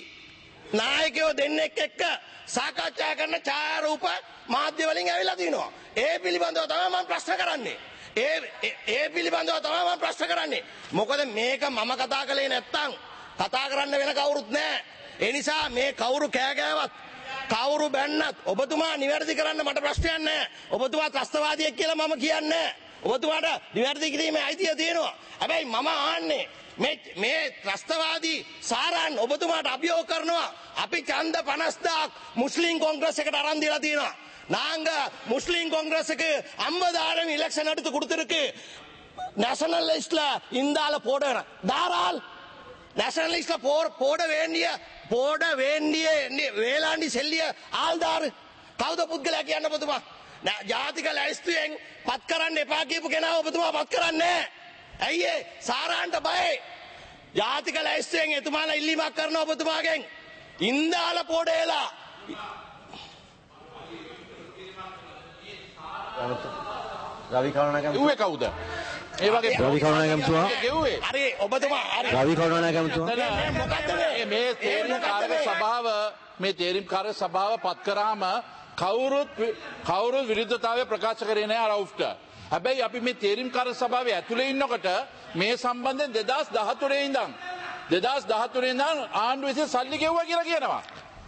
නායකයෝ දෙන්නෙක් එක්ක සාකච්ඡා කරන ඡායාරූප මාධ්‍ය වලින් ඇවිල්ලා තිනවා. ඒ පිළිබඳව තමයි මම ප්‍රශ්න කරන්නේ. ඒ ඒ පිළිබඳව තමයි මම ප්‍රශ්න කරන්නේ. මොකද මේක මම කතා කළේ නැත්තම් කතා කරන්න වෙන කවුරුත් නැහැ. ඒ නිසා මේ කවුරු කෑ ගෑවත් කවුරු බැන්නත් ඔබතුමා නිවැරදි කරන්න මට ප්‍රශ්නයක් නැහැ. ඔබතුමා ත්‍රස්තවාදියෙක් කියලා මම කියන්නේ නැහැ. ඔබතුමාට නිවැරදි කිරීමේ අයිතිය තියෙනවා. හැබැයි මම ආන්නේ මේ මේ ත්‍රස්තවාදී සාරාන් ඔබතුමාට අභියෝග කරනවා. අපි ඡන්ද පනස්දාක් මුස්ලිම් කොංග්‍රස් එකට අරන් දීලා තියෙනවා. நாங்க முஸ்லிம் காங்கிரஸுக்கு ஐம்பதாயிரம் எலெக்ஷன் எடுத்து கொடுத்திருக்கு. நேஷனலிஸ்ட்ல இந்தால போடணும் தாராள் நேஷனலிஸ்ட்ல போட வேண்டிய போட வேண்டிய வேளாண்டி செல்லிய ආල්දාර කවුද පුද්ගලයා කියන්න ඔබතුමා? ජාතික ලැයිස්තුවෙන් පත් කරන්න එපා කියපු කෙනා ඔබතුමා පත් කරන්නේ නැහැ. ඇයි ඒ? සාරාන්ට බයයි. ජාතික ලැයිස්තුවෙන් එතුමාලා ඉල්ලීමක් කරන ඔබතුමාගෙන් ඉන්දාල පොඩේලා රවි කරුණාකරන් ඌේ කවුද? ඒ වගේ රවි කරුණාකරන්තුමා හරි ඔබතුමා හරි රවි කරුණාකරන්තුමා මොකද්ද මේ තේරීම් කාර්ය සභාව මේ තේරීම් කාර්ය සභාව පත් කරාම කවුරුත් කවුරුත් විරුද්ධතාවය ප්‍රකාශ කරේ නැහැ රවුෆ්ට. හැබැයි අපි මේ තේරීම් කාර්ය සභාවේ ඇතුලේ ඉන්නකොට මේ සම්බන්ධයෙන් දෙදාස් දහතුනේ ඉඳන් දෙදාස් දහතුනේ ඉඳන් ආණ්ඩුව විසින් සල්ලි ගෙවුවා කියලා කියනවා.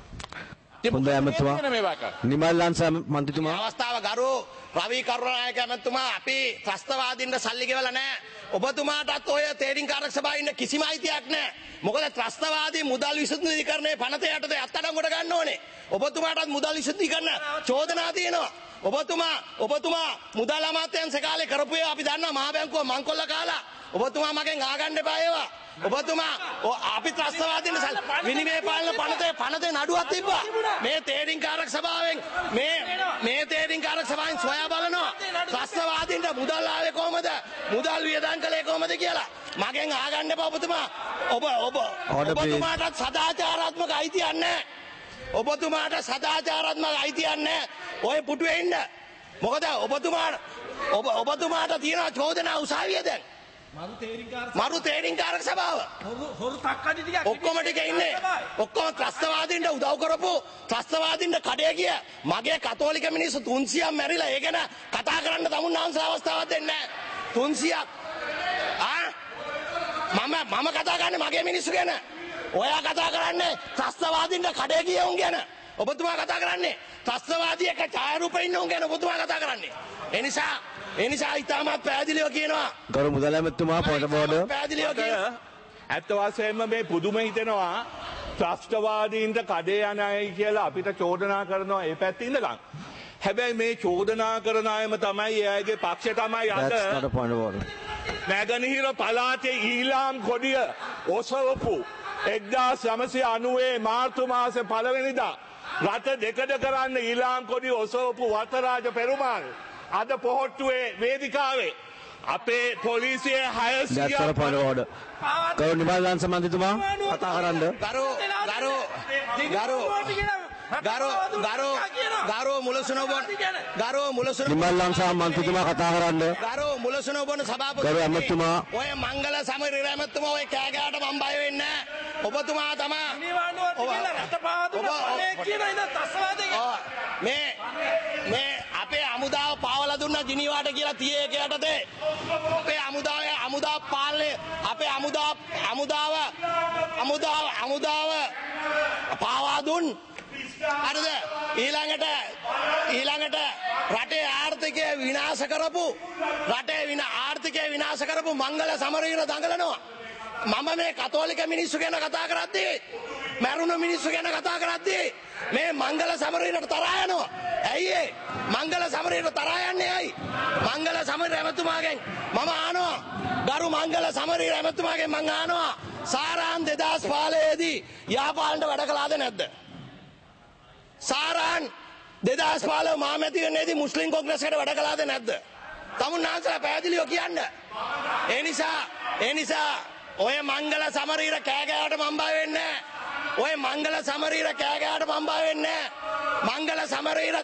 හොඳයි ඇමතුමා නිමල්ලන් මන්ත්‍රීතුමා අවස්ථාව ගරු රවි කරුණානායක ඇමතුමා අපි ත්‍රස්තවාදීන්ට සල්ලි ගෙවලා නැහැ. ඔබතුමාටත් ඔය තේරීම්කාරක සභාවේ ඉන්න කිසිම අයිතියක් නැහැ. මොකද ත්‍රස්තවාදී මුදල් විසඳුම්කරණයේ පනත යටතේ අත්අඩංගුවට ගන්න ඕනේ. ඔබතුමාටත් මුදල් විසඳුම්කරණ චෝදනා තියෙනවා. ඔබතුමා ඔබතුමා මුදල් අමාත්‍යාංශ කාලේ කරපු ඒවා අපි දන්නවා මහ බැංකුව මංකොල්ල කාලා. ඔබතුමා මගෙන් ආගන්න එපා ඒවා. ඔබතුමා අපි ත්‍රස්තවාදීන්ට විනිමය පාලන පනතේ පනතේ නඩුවක් තිබ්බා. මේ තේරීම්කාරක සභාවෙන් මේ මේ තේරීම්කාරක සභාවෙන් සොයා බලනවා ත්‍රස්තවාදීන්ට මුදල් ආවේ කොහමද? මුදල් වියදම් කළේ කොහමද කියලා. මගෙන් ආගන්න එපා ඔබතුමා. ඔබ ඔබ ඔබතුමාට සදාචාරාත්මක අයිතියක් නැහැ. ඔබතුමාට සදාචාරාත්මක අයිතියක් නැහැ. ඔය පුටුවේ ඉන්න. මොකද ඔබතුමා ඔබ ඔබතුමාට තියෙන චෝදනා උසාවිය දැන්. මරු තේරීම්කාරක සභාව හොරු තක්කඩි ටික ඔක්කොම ටික ඉන්නේ. ඔක්කොම ත්‍රස්තවාදීන්ට උදව් කරපු ත්‍රස්තවාදීන්ට කඩේ ගිය මගේ කතෝලික මිනිස්සු තුන්සියක් මැරිලා ඒ ගැන කතා කරන්න තමුන්නාන්සේ අවස්ථාවක් දෙන්නේ නැහැ. තුන්සියක් ආ මම මම කතා කරන්නේ මගේ මිනිස්සු ගැන. ඔයා කතා කරන්නේ ත්‍රස්තවාදීන්ට කඩේ ගිය උන් ගැන. ඔබතුමා කතා කරන්නේ ත්‍රස්තවාදියෙක් ඡායාරූපෙ ඉන්න උන් ගැන ඔබතුමා කතා කරන්නේ. ඒ නිසා ඒ නිසා ඉතාමත් පැහැදිලිව කියනවා ගරු මුදල් ඇමතුමා පොඩ පොඩ පැහැදිලිව කියනවා ඇත්ත වශයෙන්ම මේ පුදුම හිතෙනවා ත්‍රස්තවාදීන්ට කඩේ යන අය කියලා අපිට චෝදනා කරනවා ඒ පැත්තේ ඉඳලා. හැබැයි මේ චෝදනා කරන අයම තමයි ඒ අයගේ පක්ෂය තමයි අද නැගනහිර පළාතේ ඊලාම් කොඩිය ඔසවපු එක්දාස් නවසිය අනූවේ මාර්තු මාසේ පළවෙනිදා රට දෙකඩ කරන්න ඊලාම් කොඩි ඔසවපු වතරාජ පෙරුමාල් අද පොහොට්ටුවේ වේදිකාවේ අපේ පොලිසියේ හයසිය දැත්තර පොළ ඕඩ කරු නිමල් ලංස මන්ත්‍රීතුමා කතා කරන්න ගරු ගරු ගරු ගරු ගරු ගරු මුලසුනෝබන් ගරු මුලසුන නිමල් ලංස මන්ත්‍රීතුමා කතා කරන්න ගරු මුලසුනෝබන් සභාපති ගරු ඇමතුමා ඔය මංගල සමරිර ඇමතුමා ඔය කෑගාට මම බය වෙන්නේ නැහැ ඔබතුමා තමයි නිවාඩුවට කියලා රටපාදුන පලේ කියන ඉඳ තස්වාදේ මේ මේ අපේ අමුදාව පාවලා දුන්නා ජිනීවාට කියලා තියේ එකයටතේ අපේ අමුදාවේ අමුදා පාලනේ අපේ අමුදා අමුදාව අමුදාව අමුදාව පාවා දුන් හරිද ඊළඟට ඊළඟට රටේ ආර්ථිකය විනාශ කරපු රටේ විනා ආර්ථිකය විනාශ කරපු මංගල සමරීර දඟලනවා මම මේ කතෝලික මිනිස්සු ගැන කතා කරද්දී මරුණු මිනිස්සු ගැන කතා කරද්දී මේ මංගල සමරීරට තරහා යනවා ඇයි ඒ මංගල සමරීරට තරහා යන්නේ ඇයි මංගල සමරීර ඇමතුමාගෙන් මම අහනවා ගරු මංගල සමරීර ඇමතුමාගෙන් මම අහනවා සාරාන් දෙදාස් පහළොව දී යාපාලනට වැඩ කළාද නැද්ද සාරාන් දෙදාස් පහළොව මාමැති වෙන්නේදී මුස්ලිම් කොංග්‍රස් එකට වැඩ කළාද නැද්ද තමුන්නාන්සලා පැහැදිලිව කියන්න ඒ නිසා ඒ නිසා ඔය මංගල සමරීර කෑගෑවට මම බය වෙන්නේ නැහැ ඔය මංගල සමරීර කෑගෑවට මම බය වෙන්නේ නැහැ මංගල සමරීර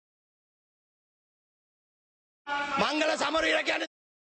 මංගල සමරීර කියන්නේ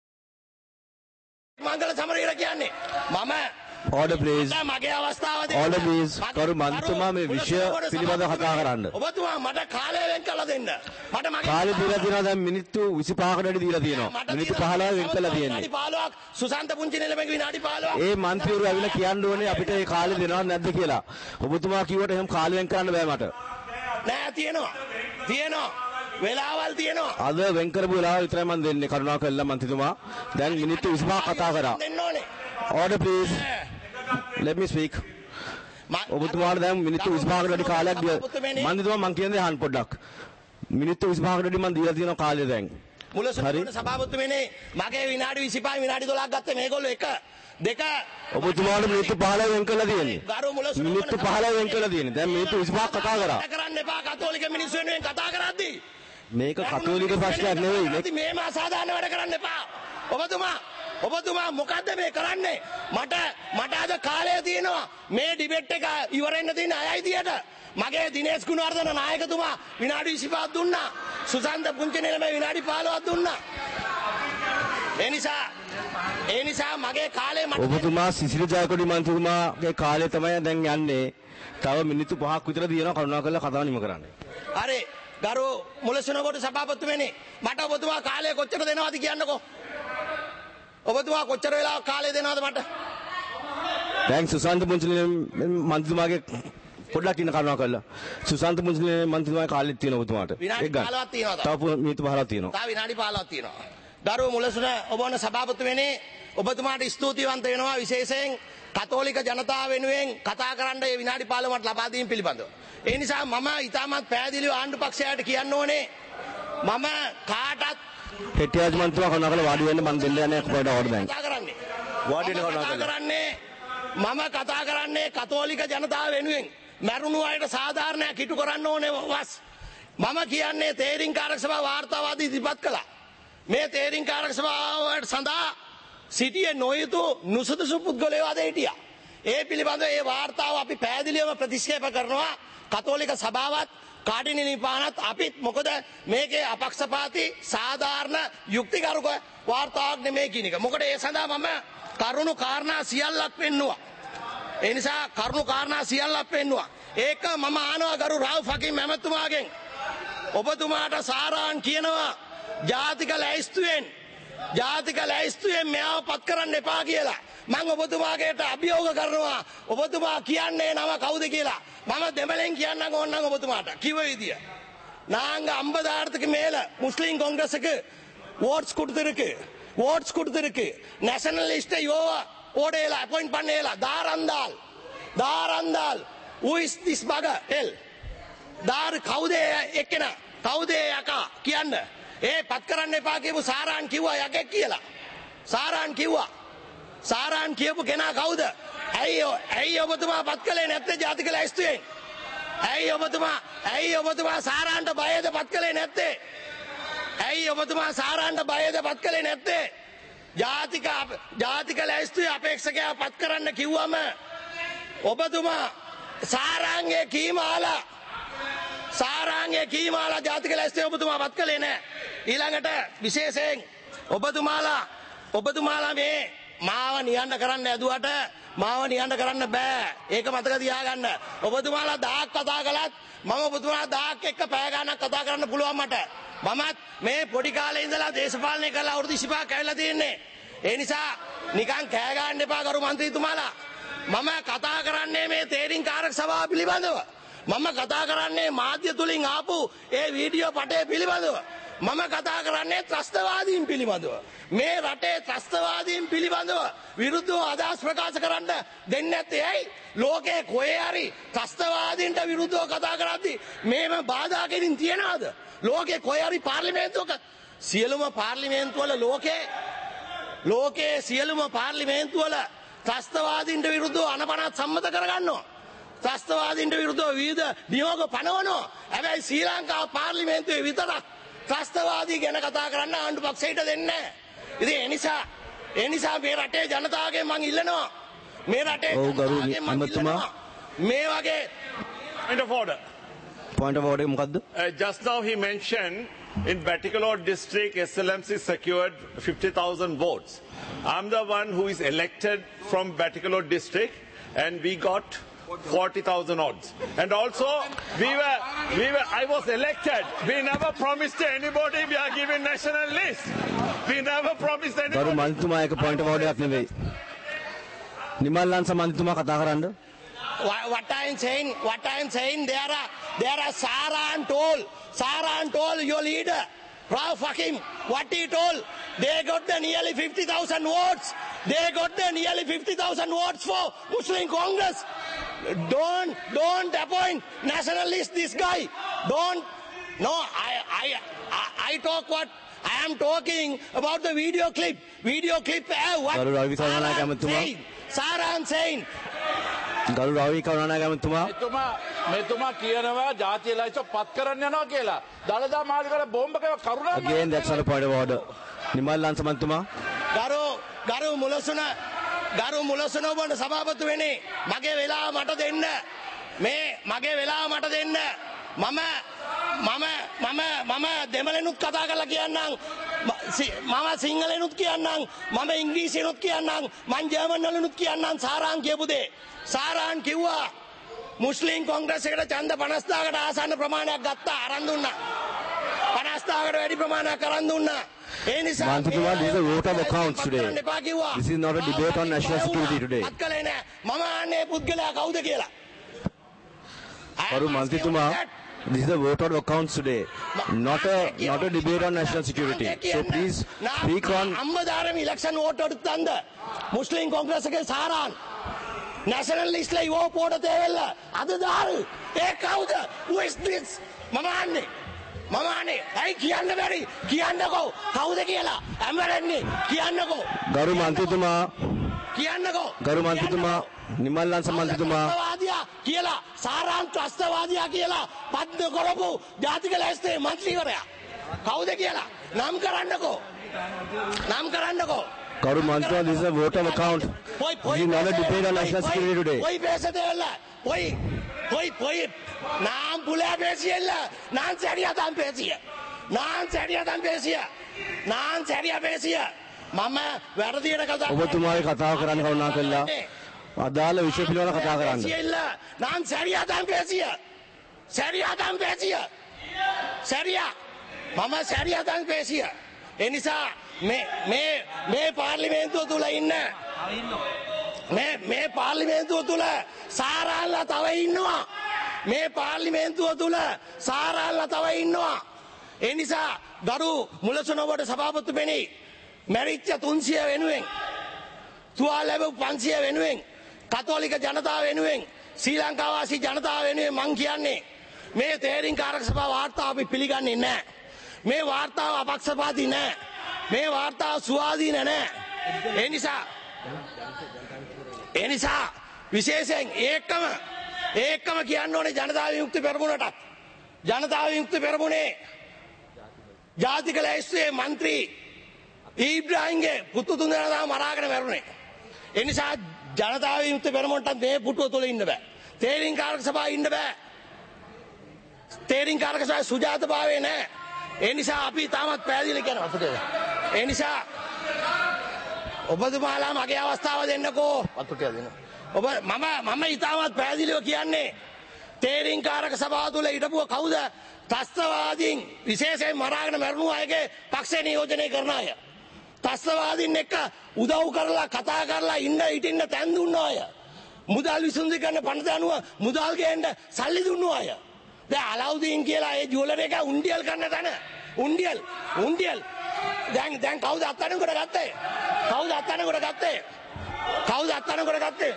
මංගල සමරීර කියන්නේ මම order please මගේ අවස්ථාව දෙන්න order please කරු මන්ත්‍රීතුමා මේ විෂය පිළිබඳව කතා කරන්න ඔබතුමා මට කාලය වෙන් කරලා දෙන්න මට මගේ කාලය දීලා තියෙනවා දැන් මිනිත්තු විසිපහකට වැඩි දීලා තියෙනවා මිනිත්තු පහළොව වෙන් කරලා තියෙන්නේ විනාඩි පහළොවක් සුසන්ත පුංචි නෙලමගේ විනාඩි පහළොවක් ඒ මන්ත්‍රීවරු ඇවිල්ලා කියන්න ඕනේ අපිට ඒ කාලය දෙනවද නැද්ද කියලා ඔබතුමා කිව්වට එහෙනම් කාලය වෙන් කරන්න බෑ මට නෑ තියෙනවා තියෙනවා වෙලාවල් තියෙනවා අද වෙන් කරපු වෙලාව විතරයි මම දෙන්නේ කරුණාකරලා මන්ත්‍රීතුමා දැන් මිනිත්තු විසිපහක් කතා කරා දෙන්න ඕනේ order please let me speak ඔබතුමාට දැන් මිනිත්තු විසිපහකට වැඩි කාලයක් දිය මන්ත්‍රීතුමා මම කියන්නේ අහන්න පොඩ්ඩක් මිනිත්තු විසිපහකට වැඩි මම දීලා තියෙනවා කාලය දැන් මුලසුන සභාපතිතුමනි මගේ විනාඩි විසිපහයි විනාඩි දොළහක් ගත්තේ මේගොල්ලෝ එක දෙක ඔබතුමාට මිනිත්තු පහළොව වෙන් කරලා තියෙන්නේ ගරු මුලසුන මිනිත්තු පහළොව වෙන් කරලා තියෙන්නේ දැන් මිනිත්තු විසිපහක් කතා කරා කරන්න එපා කතෝලික මිනිස්සු වෙනුවෙන් කතා කරද්දී මේක කතෝලික ප්‍රශ්නයක් නෙවෙයි මේක මේම අසාධාරණ වැඩ කරන්න එපා ඔබතුමා ඔබතුමා මොකද්ද මේ කරන්නේ මට මට අද කාලය තියෙනවා මේ ඩිබේට් එක ඉවර වෙන්න තියෙන අයයිතියට මගේ දිනේෂ් ගුණවර්ධන නායකතුමා විනාඩි විසිපහක් දුන්නා සුසන්ත පුංචි නෙලමේ විනාඩි පහළොවක් දුන්නා ඒ නිසා ඒ නිසා මගේ කාලය මට ඔබතුමා සිසිල් ජයකොඩි මන්ත්‍රීතුමාගේ කාලය තමයි දැන් යන්නේ තව මිනිත්තු පහක් විතර තියෙනවා කරුණාකරලා කතාව නිම කරන්න හරි ගරු මුලසුනකොට සභාපතිතුමනි මට ඔබතුමා කාලය කොච්චර දෙනවද කියන්නකෝ ඔබතුමා කොච්චර වෙලා කාලය දෙනවද මට දැන් සුසන්ත පුංචිනේ මන්ත්‍රීතුමාගේ පොඩ්ඩක් ඉන්න කරුණාකරලා සුසන්ත පුංචිනේ මන්ත්‍රීතුමාගේ කාලෙත් තියෙනවා ඔබතුමාට විනාඩි පහළොවක් තියෙනවා තව මිනිත්තු පහළොවක් තියෙනවා තව විනාඩි පහළොවක් තියෙනවා ගරු මුලසුන ඔබ වන සභාපතිතුමනි ඔබතුමාට ස්තුතිවන්ත වෙනවා විශේෂයෙන් කතෝලික ජනතාව වෙනුවෙන් කතා කරන්න මේ විනාඩි පහළොව මට ලබා දීම පිළිබඳව ඒ නිසා මම ඉතාමත් පැහැදිලිව ආණ්ඩු පක්ෂයට කියන්න ඕනේ මම කාටත් හෙටියාජ් මන්ත්‍රීතුමා කරුණාකරලා වාඩි වෙන්න මම දෙන්න යන්නේ කොහෙද ඕඩර් දැන් කතා කරන්නේ වාඩි වෙන්න කතා කරුණාකරලා කරන්නේ මම කතා කරන්නේ කතෝලික ජනතාව වෙනුවෙන් මරුණු අයට සාධාරණයක් කිටු කරන්න ඕනේ වස් මම කියන්නේ තේරීම්කාරක සභාව වාර්තාවාදී ඉදිරිපත් කළා මේ තේරීම්කාරක සභාවට සඳහා සිටියේ නොයුතු නුසුදුසු පුද්ගලයෝ අද හිටියා ඒ පිළිබඳව ඒ වාර්තාව අපි පැහැදිලිවම ප්‍රතික්ෂේප කරනවා කතෝලික සභාවත් කාඩිනි නිපානත් අපිත් මොකද මේකේ අපක්ෂපාතී සාධාරණ යුක්තිකරුක වාර්තාවක් නෙමෙයි කියන එක. මොකද ඒ සඳහා මම කරුණු කාරණා සියල්ලක් පෙන්නුවා. ඒ නිසා කරුණු කාරණා සියල්ලක් පෙන්නුවා. ඒක මම ආනවා ගරු රාව් ෆකීම් ඇමතුමාගෙන්. ඔබතුමාට සාරාන් කියනවා ජාතික ලැයිස්තුවෙන් ජාතික ලැයිස්තුවෙන් මෙයාව පත් කරන්න එපා කියලා. මම ඔබතුමාගේට අභියෝග කරනවා ඔබතුමා කියන්නේ නම කවුද කියලා. මම දෙමළෙන් කියන්නම් ඕනනම් ඔබතුමාට කිව්ව විදිය. நாங்க ஐம்பதாயிரத்துக்கு மேல முஸ்லீம் காங்கிரஸுக்கு ஓட்ஸ் கொடுத்திருக்கு ஓட்ஸ் கொடுத்திருக்கு நேஷனலிஸ்ட் யோவா ஓடையில அப்பாயிண்ட் பண்ணல தாரந்தால் தாரந்தால் who is this bugger tell දාර කවුද එක්කෙනා කවුද යකා කියන්න ඒ පත් කරන්න එපා කියපු සාරාන් කිව්වා යකෙක් කියලා සාරාන් කිව්වා සාරාන් කියපු කෙනා කවුද ඇයි ඇයි ඔබතුමා පත් කළේ නැත්තේ ජාතික ලැයිස්තුවෙන් ඇයි ඔබතුමා ඇයි ඔබතුමා සාරාන්ට බයද පත් කළේ නැත්තේ? ඇයි ඔබතුමා සාරාන්ට බයද පත් කළේ නැත්තේ? ජාතික ජාතික ලැයිස්තුවේ අපේක්ෂකයා පත් කරන්න කිව්වම ඔබතුමා සාරාංගේ කීමාලා සාරාංගේ කීමාලා ජාතික ලැයිස්තුවේ ඔබතුමා පත් කළේ නැහැ. ඊළඟට විශේෂයෙන් ඔබතුමාලා ඔබතුමාලා මේ මාව නියන්න කරන්න ඇදුවට මාව නියන්න කරන්න බෑ. ඒක මතක තියාගන්න. ඔබතුමාලා දහයක් කතා කළත් මම ඔබතුමාලා දහයක් එක්ක පැය ගාණක් කතා කරන්න පුළුවන් මට. මමත් මේ පොඩි කාලේ ඉඳලා දේශපාලනය කරලා අවුරුදු ඉස්සිපහක් ඇවිල්ලා තියෙන්නේ. ඒ නිසා නිකන් කෑ ගන්න එපා ගරු මන්ත්‍රීතුමාලා. මම කතා කරන්නේ මේ තේරීම්කාරක සභාව පිළිබඳව. මම කතා කරන්නේ මාධ්‍ය තුලින් ආපු ඒ වීඩියෝ පටය පිළිබඳව. මම කතා කරන්නේ ත්‍රස්තවාදීන් පිළිබඳව. මේ රටේ ත්‍රස්තවාදීන් පිළිබඳව විරුද්ධව අදහස් ප්‍රකාශ කරන්න දෙන්නේ නැත්තේ ඇයි? ලෝකේ කොහේ හරි ත්‍රස්තවාදීන්ට විරුද්ධව කතා කරද්දී මේව බාධා කෙලින් තියනවාද? ලෝකේ කොහේ හරි පාර්ලිමේන්තුවක සියලුම පාර්ලිමේන්තුවල ලෝකේ ලෝකේ සියලුම පාර්ලිමේන්තුවල ත්‍රස්තවාදීන්ට විරුද්ධව අනපනත් සම්මත කරගන්නවා. ත්‍රස්තවාදීන්ට විරුද්ධව විවිධ නියෝග පනවනවා. හැබැයි ශ්‍රී ලංකා පාර්ලිමේන්තුවේ විතරක් ත්‍රස්තවාදී ගැන කතා කරන්න ආණ්ඩු පක්ෂයට දෙන්නේ නැහැ. ඉතින් ඒ නිසා ඒ නිසා මේ රටේ ජනතාවගෙන් මං ඉල්ලනවා මේ රටේ ජනතාවගෙන් මං ඉල්ලනවා මේ වගේ point of order. Point of order මොකද්ද? Uh, just now he mentioned in Batticaloa district S L M C secured fifty thousand votes. I'm the one who is elected from Batticaloa district and we got forty thousand odds. And also we were we were I was elected. We never promised to anybody we are giving national list. We never promised anybody. ගරු මන්ත්‍රීතුමා එක point of order එකක් නෙවෙයි. නිමල් ලංස මන්ත්‍රීතුමා කතා කරන්න. What I am saying, what I am saying, there are, there are Saran told, Saran told your leader, Rauf Hakim, what he told, they got the nearly fifty thousand votes, they got the nearly fifty thousand votes for Muslim Congress. Don't, don't appoint nationalist this guy. Don't, no, I, I, I, I talk what, I am talking about the video clip, video clip, uh, what Saran saying, Saran saying, ගරු රවි කරුණානායක මන්ත්‍රීතුමා මෙතුමා මෙතුමා කියනවා ජාතිය list පත් කරන්න යනවා කියලා. දළදා මාලිගාවේ බෝම්බ කව කරුණා again that's not a point of order. Nimal ලංස මන්ත්‍රීතුමා ගරු ගරු මුලසුන ගරු මුලසුන ඔබට සභාපති වෙන්නේ මගේ වෙලාව මට දෙන්න. මේ මගේ වෙලාව මට දෙන්න. මම මම මම මම දෙමළෙනුත් කතා කරලා කියන්නම්. මම සිංහලෙනුත් කියන්නම්. මම ඉංග්‍රීසියෙනුත් කියන්නම්. මං ජර්මන් වලිනුත් කියන්නම්. සාරාන් කියපු දේ. සාරාන් කිව්වා මුස්ලිම් කොංග්‍රස් එකට ඡන්ද පනස්දාහකට ආසන්න ප්‍රමාණයක් ගත්තා අරන් දුන්නා. පනස්දාහකට වැඩි ප්‍රමාණයක් අරන් දුන්නා. ඒ නිසා මන්ත්‍රීතුමා this is a vote of accounts today. This is not a debate on national security today. අත්කලේ නෑ. මම ආන්නේ පුද්ගලයා කවුද කියලා. ගරු මන්ත්‍රීතුමා this is a vote of accounts today. Not a not a debate on national security. So please speak on අම්මදාරම election vote எடுத்தாந்த මුස්ලිම් කොංග්‍රස් එකේ සාරාන් nationalist ලා යෝ පොඩ තේවල අද දාරු ඒ කවුද? who is this? මම ආන්නේ මම ආන්නේ ඇයි කියන්න බැරි කියන්නකෝ කවුද කියලා ඇමරන්නේ කියන්නකෝ ගරු මන්ත්‍රීතුමා කියන්නකෝ ගරු මන්ත්‍රීතුමා නිමල් ලංස මන්ත්‍රීතුමා ත්‍රස්තවාදියා කියලා සාරාන් ත්‍රස්තවාදියා කියලා පද්ද කරපු ජාතික ලැයිස්තුවේ මන්ත්‍රීවරයා කවුද කියලා නම් කරන්නකෝ නම් කරන්නකෝ ගරු මන්ත්‍රීතුමා this is a vote of account. This is not a debate on national security today. போய் பேச தேவையில்ல போய் போய் போய் நான் புலையா பேசியல்ல நான் சரியா தான் பேசிய நான் சரியா தான் பேசிய நான் சரியா பேசிய මම වැරදියට කතා ඔබතුමාගේ කතාව කරන්න කරුණා කළා. අදාළ විෂය පිළිබඳව කතා කරන්න. நான் சரியா தான் பேசிய சரியா தான் பேசிய சரியா මම சரியா தான் பேசிய ඒ නිසා මේ මේ මේ පාර්ලිමේන්තුව තුල ඉන්න මේ මේ පාර්ලිමේන්තුව තුල සාරාල්ලා තව ඉන්නවා. මේ පාර්ලිමේන්තුව තුල සාරාල්ලා තව ඉන්නවා. ඒ නිසා ගරු මුලසුන ඔබට සභාපතිතුමනි මැරිච්ච තුන්සිය වෙනුවෙන් තුවාල ලැබු පන්සිය වෙනුවෙන් කතෝලික ජනතාව වෙනුවෙන් ශ්‍රී ලංකා වාසී ජනතාව වෙනුවෙන් මං කියන්නේ මේ තේරීම්කාරක සභාව වාර්තාව අපි පිළිගන්නේ නැහැ. මේ වාර්තාව අපක්ෂපාතී නැහැ. මේ වාර්තාව සුවාදීන නැහැ. ඒ නිසා ඒ නිසා විශේෂයෙන් ඒකම ඒකම කියන්න ඕනේ ජනතා විමුක්ති පෙරමුණටත්. ජනතා විමුක්ති පෙරමුණේ ජාතික ලැයිස්තුවේ මන්ත්‍රී ඊබ්‍රාහිම්ගේ පුතු තුන්දෙනා තමයි මරාගෙන මැරුණේ. ඒ නිසා ජනතා විමුක්ති පෙරමුණටත් මේ පුටුව තුල ඉන්න බෑ. තේරීම් කාරක සභාවේ ඉන්න බෑ. තේරීම් කාරක සභාවේ සුජාතභාවය නැහැ. ඒ නිසා අපි තාමත් පැහැදිලි කරනවා පුතේ. ඒ නිසා ඔබතුමාලා මගේ අවස්ථාව දෙන්නකෝ. වතුට්ටිය දෙන්න. ඔබ මම මම ඊටමත් පැහැදිලිව කියන්නේ තේරීම් කාරක සභාව තුල හිටපුව කවුද? ත්‍ස්තවාදීන් විශේෂයෙන් මරාගෙන මැරුණු අයගේ පක්ෂේ නියෝජනය කරන අය. ත්‍ස්තවාදීන් එක්ක උදව් කරලා කතා කරලා ඉන්න හිටින්න තැන් දුන්න අය. මුදල් විසඳි කරන පනත අනුව මුදල් ගේන්න සල්ලි දුන්නු අය. දැන් අලවුදීන් කියලා ඒ ජුවලර් එක උණ්ඩියල් කරන තැන උණ්ඩියල් උණ්ඩියල් දැන් දැන් කවුද අත්අඩංගුවට ගත්තේ? කවුද අත්අඩංගුවට ගත්තේ? කවුද අත්අඩංගුවට ගත්තේ?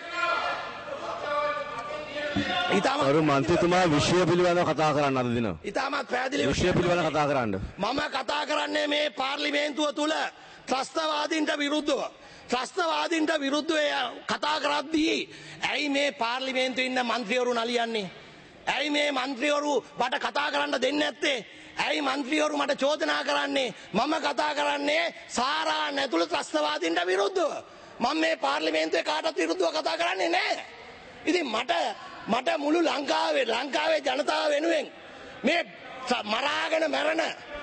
ඊටම අර මන්ත්‍රීතුමා විශ්ව පිළිබඳව කතා කරන්න අද දින. ඊටමත් පැහැදිලිව විශ්ව පිළිබඳව කතා කරන්න. මම කතා කරන්නේ මේ පාර්ලිමේන්තුව තුල ත්‍රස්තවාදීන්ට විරුද්ධව. ත්‍රස්තවාදීන්ට විරුද්ධව කතා කරද්දී ඇයි මේ පාර්ලිමේන්තුවේ ඉන්න മന്ത്രിවරු නලියන්නේ? ඇයි මේ മന്ത്രിවරු මට කතා කරන්න දෙන්නේ නැත්තේ? ඇයි മന്ത്രിවරු මට චෝදනා කරන්නේ? මම කතා කරන්නේ සාරා නැතුළු ත්‍රස්තවාදීන්ට විරුද්ධව. මම මේ පාර්ලිමේන්තුවේ කාටවත් විරුද්ධව කතා කරන්නේ නැහැ. ඉතින් මට මට මුළු ලංකාවේ ලංකාවේ ජනතාව වෙනුවෙන් මේ මරාගෙන මැරෙන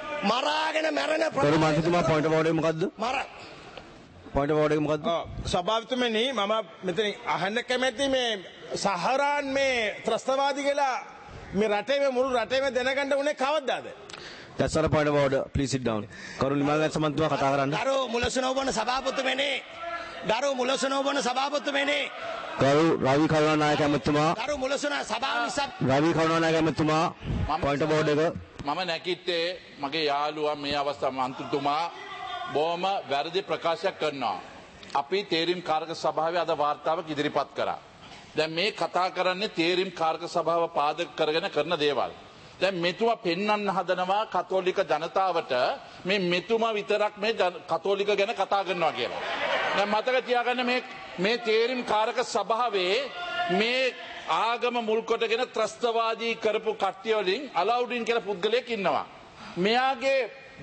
මරාගෙන මැරෙන කරු මන්ත්‍රීතුමා පොයින්ට් ඔෆ් ඕඩර් එක මොකද්ද? මර පොයින්ට් ඔෆ් ඕඩර් එක මොකද්ද? සභාපතිතුමනි මම මෙතන අහන්න කැමැති මේ සහරාන් මේ ත්‍රස්තවාදී කියලා මේ රටේ මේ මුළු රටේම දැනගන්න උනේ කවද්දාද? That's not a point of order. Please sit down. කරු නිමල් සමන්තුමා කතා කරන්න. ගරු මුලසුනෝබන සභාපතිතුමනි ගරු මුලසුනෝබන සභාපතිතුමනි කරු රවි කරුණානායක ඇමතුමා ගරු මුලසුන සභාව නිසා රවි කරුණානායක ඇමතුමා පොයින්ට් ඔෆ් ඕඩර් එක මම නැකිටේ මගේ යාළුවා මේ අවස්ථාව මන්ත්‍රීතුමා බොහොම වැරදි ප්‍රකාශයක් කරනවා. අපි තේරීම් කාරක සභාවේ අද වාර්තාවක් ඉදිරිපත් කරා. දැන් මේ කතා කරන්නේ තේරීම් කාරක සභාව පාදක කරගෙන කරන දේවල්. දැන් මෙතුමා පෙන්වන්න හදනවා කතෝලික ජනතාවට මේ මෙතුමා විතරක් මේ කතෝලික ගැන කතා කරනවා කියලා. දැන් මතක තියාගන්න මේ මේ තේරීම් කාරක සභාවේ මේ ආගම මුල් කොටගෙන ත්‍රස්තවාදී කරපු කට්ටිය වලින් අලවුඩින් කියලා පුද්ගලයෙක් ඉන්නවා. මෙයාගේ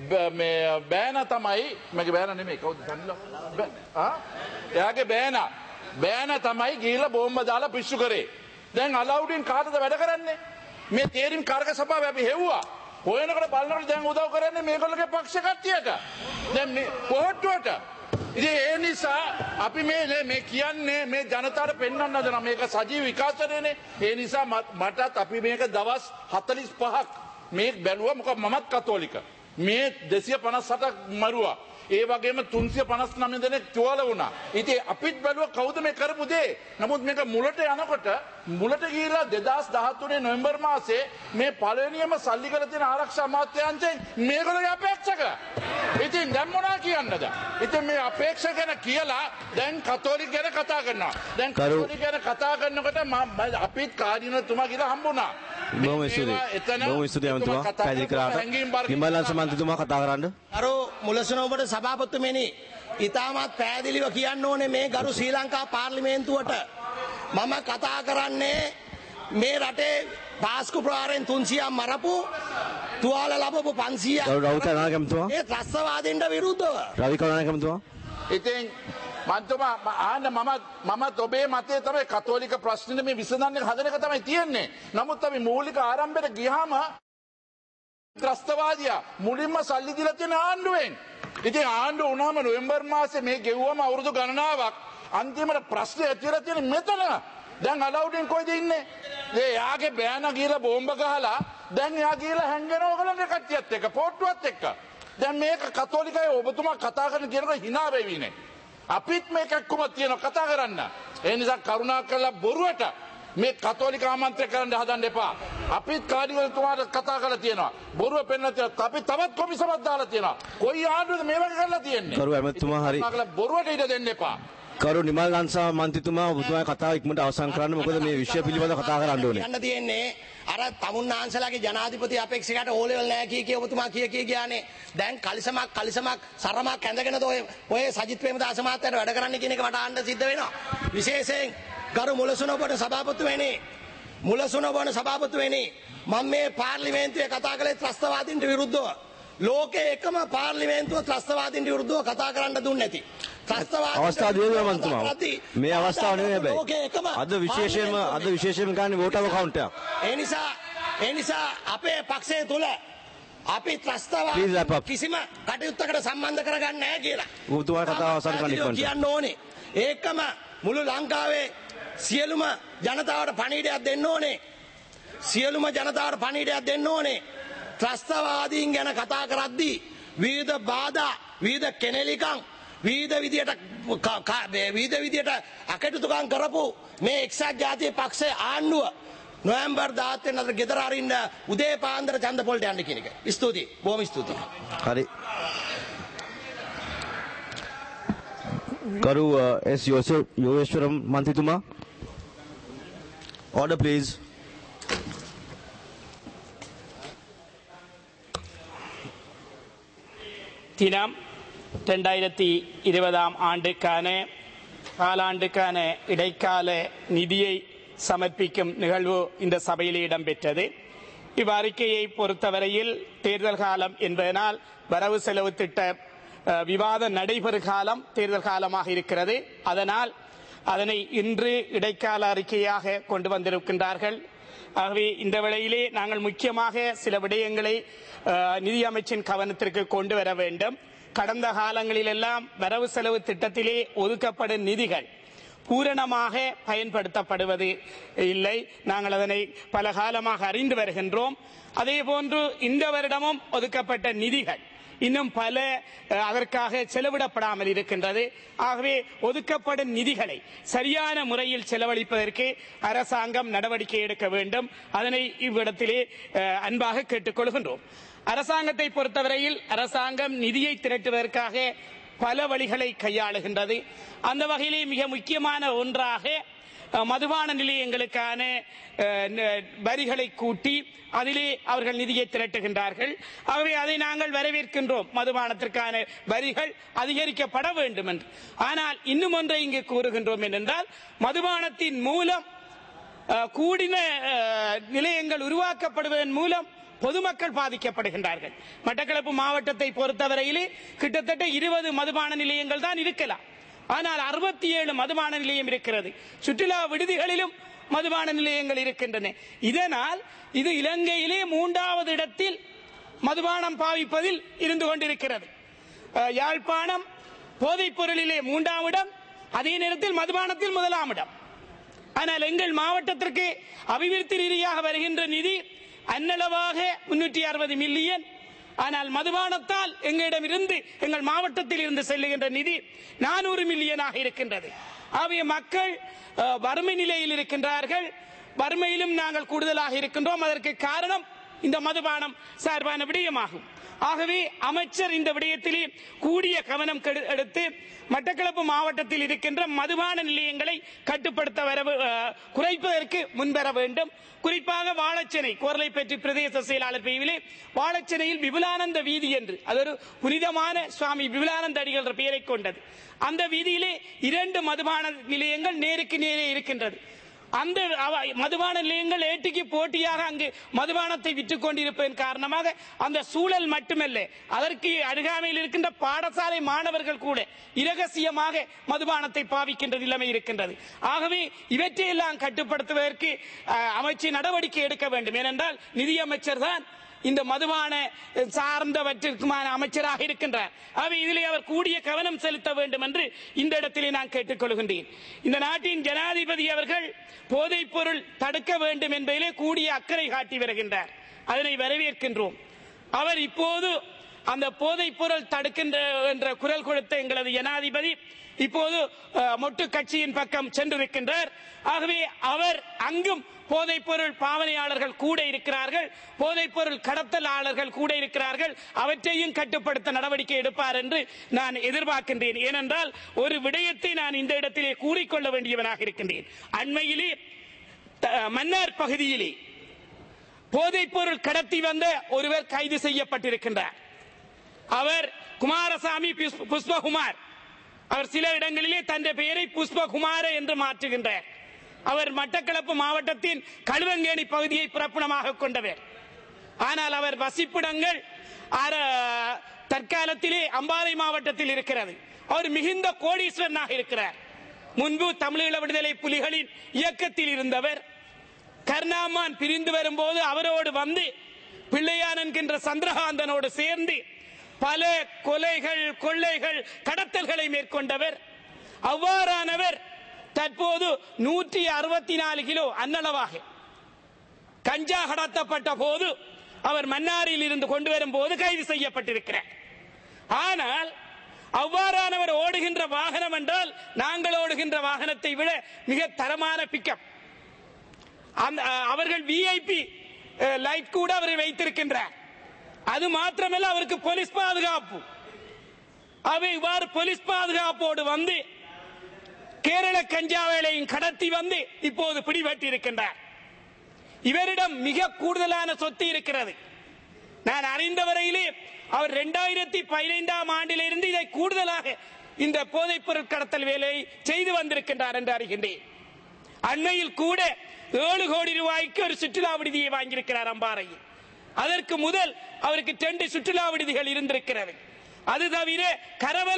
මේ බෑන තමයි මගේ බෑන නෙමෙයි කවුද දන්නවද? ආ එයාගේ බෑන බෑන තමයි ගිහිල්ලා බෝම්බ දාලා පිස්සු කරේ. දැන් අලවුඩින් කාටද වැඩ කරන්නේ? මේ තේරීම් කාරක සභාවේ අපි හෙව්වා. හොයනකොට බලනකොට දැන් උදව් කරන්නේ මේගොල්ලෝගේ පක්ෂ කට්ටියට. දැන් මේ පොහොට්ටුවට. ඉතින් ඒ නිසා අපි මේ මේ කියන්නේ මේ ජනතාවට පෙන්වන්න හදනවා මේක සජීව විකාශනයනේ. ඒ නිසා මටත් අපි මේක දවස් හතළිස් පහක් මේ බැලුවා මොකද මමත් කතෝලික. මේ දෙසිය පනස් අටක් මරුවා. ඒ වගේම තුන්සිය පනස් නවය දෙනෙක් තුවාල වුණා. ඉතින් අපිත් බැලුවා කවුද මේ කරපු දේ. නමුත් මේක මුලට යනකොට මුලට ගිහිලා දෙදාස් දහතුනේ නොවැම්බර් මාසේ මේ පළවෙනියම සල්ලි කරලා තියෙන ආරක්ෂා අමාත්‍යාංශයෙන් මේගොල්ලෝ අපේක්ෂක. ඉතින් දැන් මොනවා කියන්නද? ඉතින් මේ අපේක්ෂක ගැන කියලා දැන් කතෝලික ගැන කතා කරනවා. දැන් කතෝලික ගැන කතා කරනකොට අපිත් කාඩිනල්තුමා කියලා හම්බුණා. බොහොම ස්තුතියි. බොහොම ස්තුතියි අමතුමා. පැහැදිලි කරාට. නිමල් සමන්තුමා කතා කරන්න. අර මුලසුනෝබට සභාපතිතුමනි ඉතාමත් පැහැදිලිව කියන්න ඕනේ මේ ගරු ශ්‍රී ලංකා පාර්ලිමේන්තුවට මම කතා කරන්නේ මේ රටේ පාස්කු ප්‍රහාරයෙන් තුන්සියයක් මරපු තුවාල ලැබපු පන්සියයක් රවි කරුණානායක ඇමතුමා ඒ ත්‍රස්තවාදීන්ට විරුද්ධව රවි කරුණානායක ඇමතුමා ඉතින් මන්තුමා ආන්න මම මමත් ඔබේ මතය තමයි කතෝලික ප්‍රශ්නෙ මේ විසඳන්න හදන එක තමයි තියෙන්නේ. නමුත් අපි මූලික ආරම්භයට ගියාම ත්‍රස්තවාදියා මුලින්ම සල්ලි දීලා තියෙන ආණ්ඩුවෙන්. ඉතින් ආණ්ඩුව වුණාම නොවැම්බර් මාසේ මේ ගෙවුවම අවුරුදු ගණනාවක් අන්තිමට ප්‍රශ්නේ ඇතිලා තියෙන මෙතන. දැන් අලවුඩින් කොයිද ඉන්නේ? ඒ යාගේ බෑන ගිහලා බෝම්බ ගහලා දැන් එයා ගිහලා හැංගෙනවා ඔයගොල්ලන්ගේ කට්ටියත් එක්ක පොට්ටුවත් එක්ක. දැන් මේක කතෝලිකයි ඔබතුමා කතා කරන කියනකොට hina වෙවිනේ. අපිත් මේක එක්කම තියෙනවා කතා කරන්න. ඒ නිසා කරුණා කරලා බොරුවට මේ කතෝලික ආමන්ත්‍රණය කරන්න හදන්න එපා. අපිත් කාඩිවලතුමාට කතා කරලා තියෙනවා. බොරුව පෙන්නලා තියෙනවා. අපි තවත් කොමිසමක් දාලා තියෙනවා. කොයි ආණ්ඩුවද මේ වගේ කරලා තියෙන්නේ? කරු ඇමතුමා හරි. බොරුවට ඉඩ දෙන්න එපා. කරු නිමල් ලංසා මන්ත්‍රීතුමා ඔබතුමාගේ කතාව ඉක්මනට අවසන් කරන්න. මොකද මේ විෂය පිළිබඳව කතා කරන්න ඕනේ. යන්න තියෙන්නේ අර තමුන්නාන්සලාගේ ජනාධිපති අපේක්ෂකයට ඕ ලෙවල් නැහැ කිය කිය ඔබතුමා කිය කිය ගියානේ. දැන් කලිසමක් කලිසමක් සරමක් ඇඳගෙනද ඔය ඔය සජිත් ප්‍රේමදාස මහත්තයාට වැඩ කරන්න කියන එක මට අහන්න සිද්ධ වෙනවා. විශේෂයෙන් ගරු මුලසුනෝබට සභාපතිතුමනි මුලසුන වන සභාපතිවරණි මම මේ පාර්ලිමේන්තුවේ කතා කළේ ත්‍රස්තවාදීන්ට විරුද්ධව. ලෝකයේ එකම පාර්ලිමේන්තුව ත්‍රස්තවාදීන්ට විරුද්ධව කතා කරන්න දුන්නේ නැති. අවස්ථාව දෙනවා මන්තුමා. මේ අවස්ථාව නෙවෙයි හැබැයි. අද විශේෂයෙන්ම අද විශේෂයෙන්ම ගන්න වෝටර් කවුන්ට් එකක්. ඒ නිසා ඒ නිසා අපේ පක්ෂය තුල අපි ත්‍රස්තවාද කිසිම කටයුත්තකට සම්බන්ධ කරගන්නේ නැහැ කියලා. ඔබතුමා කතාව අවසන් කරන්න කියන්න ඕනේ. ඒකම මුළු ලංකාවේ සියලුම ජනතාවට පණිවිඩයක් දෙන්න ඕනේ. සියලුම ජනතාවට පණිවිඩයක් දෙන්න ඕනේ. ත්‍රස්තවාදීන් ගැන කතා කරද්දී විවිධ බාධා, විවිධ කෙනෙලිකම්, විවිධ විදියට විවිධ විදියට අකටයුතුකම් කරපු මේ එක්සත් ජාතික පක්ෂයේ ආණ්ඩුව නොවැම්බර් දාහත් වෙනිදාට ගෙදර අරින්න උදේ පාන්දර ඡන්ද පොලට යන්න කියන එක. ස්තුතියි. බොහොම ස්තුතියි. හරි. Karu uh, S. Yogeshwaram Mantrituma. Order please. தினம் இரண்டாயிரத்தி இருபதாம் ஆண்டுக்கான காலாண்டுக்கான இடைக்கால நிதியை சமர்ப்பிக்கும் நிகழ்வு இந்த சபையில் இடம்பெற்றது. இவ்வறிக்கையை பொறுத்தவரையில் தேர்தல் காலம் என்பதனால் வரவு செலவு திட்ட விவாதம் நடைபெறும் காலம் தேர்தல் காலமாக இருக்கிறது. அதனால் அதனை இன்று இடைக்கால அறிக்கையாக கொண்டு வந்திருக்கின்றார்கள். ஆகவே இந்த வேளையிலே நாங்கள் முக்கியமாக சில விடயங்களை நிதியமைச்சின் கவனத்திற்கு கொண்டு வர வேண்டும். கடந்த காலங்களில் எல்லாம் வரவு செலவு திட்டத்திலே ஒதுக்கப்படும் நிதிகள் பூரணமாக பயன்படுத்தப்படுவது இல்லை. நாங்கள் அதனை பல காலமாக அறிந்து வருகின்றோம். அதே போன்று இந்த வருடமும் ஒதுக்கப்பட்ட நிதிகள் இன்னும் பல அதற்காக செலவிடப்படாமல் இருக்கின்றது. ஆகவே ஒதுக்கப்படும் நிதிகளை சரியான முறையில் செலவழிப்பதற்கு அரசாங்கம் நடவடிக்கை எடுக்க வேண்டும். அதனை இவ்விடத்திலே அன்பாக கேட்டுக்கொள்கின்றோம். அரசாங்கத்தை பொறுத்தவரையில் அரசாங்கம் நிதியை திரட்டுவதற்காக பல வழிகளை கையாளுகின்றது. அந்த வகையிலே மிக முக்கியமான ஒன்றாக மதுபான நிலையங்களுக்கான வரிகளை கூட்டி அதிலே அவர்கள் நிதியை திரட்டுகின்றார்கள். ஆகவே அதை நாங்கள் வரவேற்கின்றோம். மதுபானத்திற்கான வரிகள் அதிகரிக்கப்பட வேண்டும் என்று. ஆனால் இன்னும் ஒன்றை இங்கு கூறுகின்றோம் என்றால் மதுபானத்தின் மூலம் கூடின நிலையங்கள் உருவாக்கப்படுவதன் மூலம் பொதுமக்கள் பாதிக்கப்படுகின்றார்கள். மட்டக்களப்பு மாவட்டத்தை பொறுத்தவரையிலே கிட்டத்தட்ட இருபது மதுபான நிலையங்கள் தான் இருக்கலாம். ஆனால் அறுபத்தி ஏழு மதுபான நிலையம் இருக்கிறது. சுற்றுலா விடுதிகளிலும் மதுபான நிலையங்கள் இருக்கின்றன. இதனால் இது இலங்கையிலே மூன்றாவது இடத்தில் மதுபானம் பாவிப்பதில் இருந்து கொண்டிருக்கிறது. யாழ்ப்பாணம் போதைப் பொருளிலே மூன்றாம் இடம், அதே நேரத்தில் மதுபானத்தில் முதலாம் இடம். ஆனால் எங்கள் மாவட்டத்திற்கு அபிவிருத்தி ரீதியாக வருகின்ற நிதி அன்னளவாக முன்னூற்றி அறுபது மில்லியன். ஆனால் மதுபானத்தால் எங்களிடம் இருந்து எங்கள் மாவட்டத்தில் இருந்து செல்லுகின்ற நிதி நானூறு மில்லியனாக இருக்கின்றது. ஆகிய மக்கள் வறுமை நிலையில் இருக்கின்றார்கள். வறுமையிலும் நாங்கள் கூடுதலாக இருக்கின்றோம். அதற்கு காரணம் இந்த மதுபானம் சார்பான விடயமாகும். ஆகவே அமைச்சர் இந்த விடயத்திலே கூடிய கவனம் எடுத்து மட்டக்களப்பு மாவட்டத்தில் இருக்கின்ற மதுபான நிலையங்களை கட்டுப்படுத்த வர குறைப்பதற்கு முன்வர வேண்டும். குறிப்பாக வாழச்சேனை கோரளைப்பேட்டை பிரதேச செயலாளர் பிரிவிலே வாழச்சேனையில் விபுலானந்த வீதி என்று அது ஒரு புனிதமான சுவாமி விபுலானந்த அடிகள் என்ற பெயரை கொண்டது. அந்த வீதியிலே இரண்டு மதுபான நிலையங்கள் நேருக்கு நேரே இருக்கின்றது. அந்த மதுபான நிலையங்கள் ஏட்டிக்கு போட்டியாக அங்கு மதுபானத்தை விற்றுக் கொண்டிருப்பதன் காரணமாக அந்த சூழல் மட்டுமல்ல, அதற்கு அருகாமையில் இருக்கின்ற பாடசாலை மாணவர்கள் கூட இரகசியமாக மதுபானத்தை பாவிக்கின்ற நிலைமை இருக்கின்றது. ஆகவே இவற்றையெல்லாம் கட்டுப்படுத்துவதற்கு அமைச்சர் நடவடிக்கை எடுக்க வேண்டும். ஏனென்றால் நிதியமைச்சர் தான் இந்த மதுபான சார்ந்தவற்றிற்குமான அமைச்சராக இருக்கின்றார். ஆகவே இதிலே அவர் கூடிய கவனம் செலுத்த வேண்டும் என்று இந்த இடத்திலே நான் கேட்டுக்கொள்கின்றேன். இந்த நாட்டின் ஜனாதிபதி அவர்கள் போதைப் பொருள் தடுக்க வேண்டும் என்பதிலே கூடிய அக்கறை காட்டி வருகின்றார். அதனை வரவேற்கின்றோம். அவர் இப்போது அந்த போதைப் பொருள் தடுக்கின்ற என்ற குரல் கொடுத்த எங்களது ஜனாதிபதி இப்போது மொட்டு கட்சியின் பக்கம் சென்றிருக்கின்றார். ஆகவே அவர் அங்கும் போதைப் பொருள் பாவனையாளர்கள் கூட இருக்கிறார்கள், போதைப் பொருள் கடத்தலாளர்கள் கூட இருக்கிறார்கள். அவற்றையும் கட்டுப்படுத்த நடவடிக்கை எடுப்பார் என்று நான் எதிர்பார்க்கின்றேன். ஏனென்றால் ஒரு விடயத்தை நான் இந்த இடத்திலே கூறிக்கொள்ள வேண்டியவனாக இருக்கின்றேன். அண்மையிலே மன்னார் பகுதியிலே போதைப் பொருள் கடத்தி வந்த ஒருவர் கைது செய்யப்பட்டிருக்கின்றார். அவர் குமாரசாமி புஷ்பகுமார். அவர் சில இடங்களிலே தன் பெயரை புஷ்பகுமார என்று மாற்றுகின்றார். அவர் மட்டக்களப்பு மாவட்டத்தின் கழுவங்கேணி பகுதியை பிறப்பிடமாக கொண்டவர். ஆனால் அவர் வசிப்பிடங்கள் தற்காலத்திலே அம்பாறை மாவட்டத்தில் இருக்கிறது. அவர் மிகுந்த கோடீஸ்வரனாக இருக்கிறார். முன்பு தமிழீழ விடுதலை புலிகளின் இயக்கத்தில் இருந்தவர். கருணாமான் பிரிந்து வரும்போது அவரோடு வந்து பிள்ளையான் என்கின்ற சந்திரகாந்தனோடு சேர்ந்து பல கொலைகள், கொள்ளைகள், கடத்தல்களை மேற்கொண்டவர். அவ்வாறானவர் தற்போது நூற்றி அறுபத்தி நாலு கிலோ அன்னளவாக கஞ்சா கடத்தப்பட்ட போது அவர் மன்னாரில் இருந்து கொண்டு வரும் போது கைது செய்யப்பட்டிருக்கிறார். ஆனால் அவ்வாறானவர் ஓடுகின்ற வாகனம் என்றால் நாங்கள் ஓடுகின்ற வாகனத்தை விட மிக தரமான பிக்கப். அவர்கள் விஐபி லைட் கூட அவரை வைத்திருக்கின்றார். அது மாத்திரமல்ல, அவருக்கு போலீஸ் பாதுகாப்பு. அவை இவ்வாறு போலீஸ் பாதுகாப்போடு வந்து கேரள கஞ்சா வேலையும் கடத்தி வந்து இப்போது பிடிபட்டு இருக்கின்றார். இவரிடம் மிக கூடுதலான சொத்து இருக்கிறது. நான் அறிந்த வரையிலே அவர் இரண்டாயிரத்தி பதினைந்தாம் ஆண்டிலிருந்து இதை கூடுதலாக இந்த போதைப் பொருள் கடத்தல் வேலையை செய்து வந்திருக்கின்றார் என்று அறிகின்றேன். அண்மையில் கூட ஏழு கோடி ரூபாய்க்கு ஒரு சுற்றுலா விடுதியை வாங்கியிருக்கிறார் அம்பாறையில். அதற்கு முதல் அவருக்கு இரண்டு சுற்றுலா விடுதிகள் இருந்திருக்கிறது. அது தவிர கரவல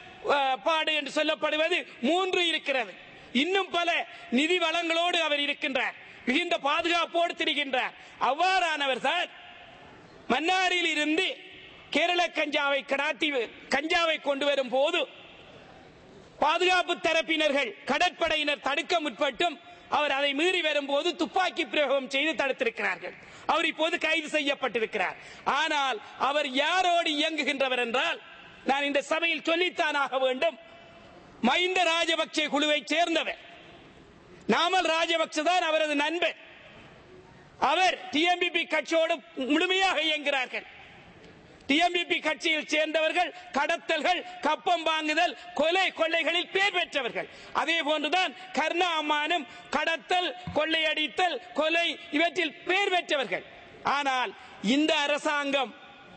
பாடு என்று சொல்லப்படுவது மூன்று இருக்கிறது. இன்னும் பல நிதி வளங்களோடு அவர் இருக்கின்றார். மிகுந்த பாதுகாப்போடு திரிகின்றார். அவ்வாறானவர் தான் மன்னாரில் இருந்து கேரள கஞ்சாவை கடாத்தி கஞ்சாவை கொண்டு வரும் போது பாதுகாப்பு தரப்பினர்கள், கடற்படையினர் தடுக்க முற்பட்டும் அவர் அதை மீறி வரும்போது துப்பாக்கி பிரயோகம் செய்து தடுத்திருக்கிறார்கள். அவர் இப்போது கைது செய்யப்பட்டிருக்கிறார். ஆனால் அவர் யாரோடு இயங்குகின்றவர் என்றால், நான் இந்த சபையில் சொல்லித்தானாக வேண்டும், மஹிந்த ராஜபக்சே குழுவை சேர்ந்தவர். நாமல் ராஜபக்சே தான் அவரது நண்பர். அவர் டிஎம்பிபி கட்சியோடு முழுமையாக இயங்குகிறார்கள். டிஎம்பிபி கட்சியில் சேர்ந்தவர்கள் கடத்தல்கள், கப்பம் வாங்குதல், கொலை கொள்ளைகளில் பேர் பெற்றவர்கள். அதே போன்றுதான் கருணா அம்மானும் கடத்தல், கொள்ளையடித்தல், கொலை இவற்றில் பேர் பெற்றவர்கள். ஆனால் இந்த அரசாங்கம்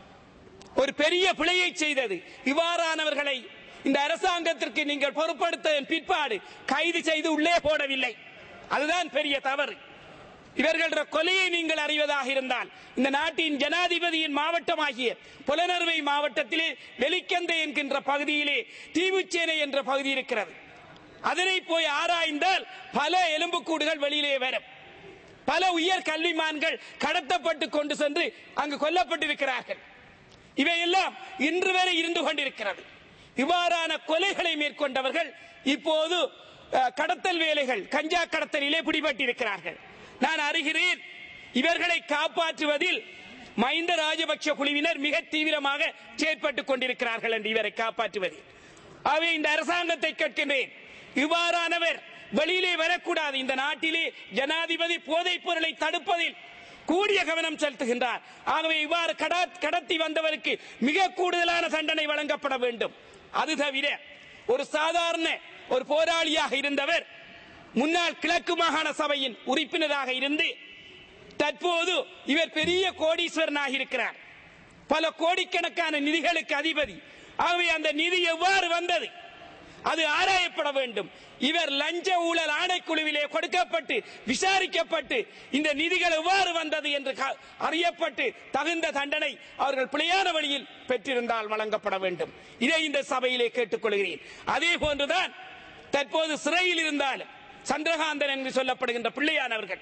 ஒரு பெரிய பிழையை செய்தது. இவ்வாறானவர்களை இந்த அரசாங்கத்திற்கு நீங்கள் பொறுப்படுத்த பிற்பாடு கைது செய்து உள்ளே போடவில்லை. அதுதான் பெரிய தவறு. இவர்களுடைய கொலையை நீங்கள் அறிவதாக இருந்தால், இந்த நாட்டின் ஜனாதிபதியின் மாவட்டமாகிய புலனறுவை மாவட்டத்திலே வெலிக்கந்தை என்கின்ற பகுதியிலே தீவுச்சேனை என்ற பகுதி இருக்கிறது. அதனை போய் ஆராய்ந்தால் பல எலும்புக்கூடுகள் வெளியிலே வரும். பல உயர் கல்விமான்கள் கடத்தப்பட்டு கொண்டு சென்று அங்கு கொல்லப்பட்டிருக்கிறார்கள். இவையெல்லாம் இன்று வரை இருந்து கொண்டிருக்கிறது. இவ்வாறான கொலைகளை மேற்கொண்டவர்கள் இப்போது கடத்தல் வேலைகள், கஞ்சா கடத்தலிலே பிடிபட்டிருக்கிறார்கள். நான் அறிகிறேன், இவர்களை காப்பாற்றுவதில் மஹிந்த ராஜபக்ஷ குழுவினர் மிக தீவிரமாக செயற்பட்டுக் கொண்டிருக்கிறார்கள் என்று இவரை காப்பாற்றுவதில். அவை இந்த அரசாங்கத்தை கேட்கின்றேன், இவ்வாறானவர் வெளியிலே வரக்கூடாது. இந்த நாட்டிலே ஜனாதிபதி போதைப் பொருளை தடுப்பதில் கூடிய கவனம் செலுத்துகின்றார். ஆகவே இவ்வாறு கடத்தி வந்தவருக்கு மிக கூடுதலான தண்டனை வழங்கப்பட வேண்டும். அது தவிர ஒரு சாதாரண ஒரு போராளியாக இருந்தவர் முன்னாள் கிழக்கு மாகாண சபையின் உறுப்பினராக இருந்து தற்போது இவர் பெரிய கோடீஸ்வரனாக இருக்கிறார். பல கோடிக்கணக்கான நிதிகளுக்கு அதிபதி. ஆகவே அந்த நிதி எவ்வாறு வந்தது அது ஆராயப்பட வேண்டும். இவர் லஞ்ச ஊழல் ஆணைக்குழுவிலே கொடுக்கப்பட்டு விசாரிக்கப்பட்டு இந்த நிதிகள் எவ்வாறு வந்தது என்று அறியப்பட்டு தகுந்த தண்டனை அவர்கள் பிழையான வழியில் பெற்றிருந்தால் வழங்கப்பட வேண்டும். இதை இந்த சபையிலே கேட்டுக்கொள்கிறேன். அதே போன்றுதான் தற்போது சிறையில் இருந்தாலும் சந்திரகாந்தன் என்று சொல்லப்படுகின்ற பிள்ளையானவர்கள்,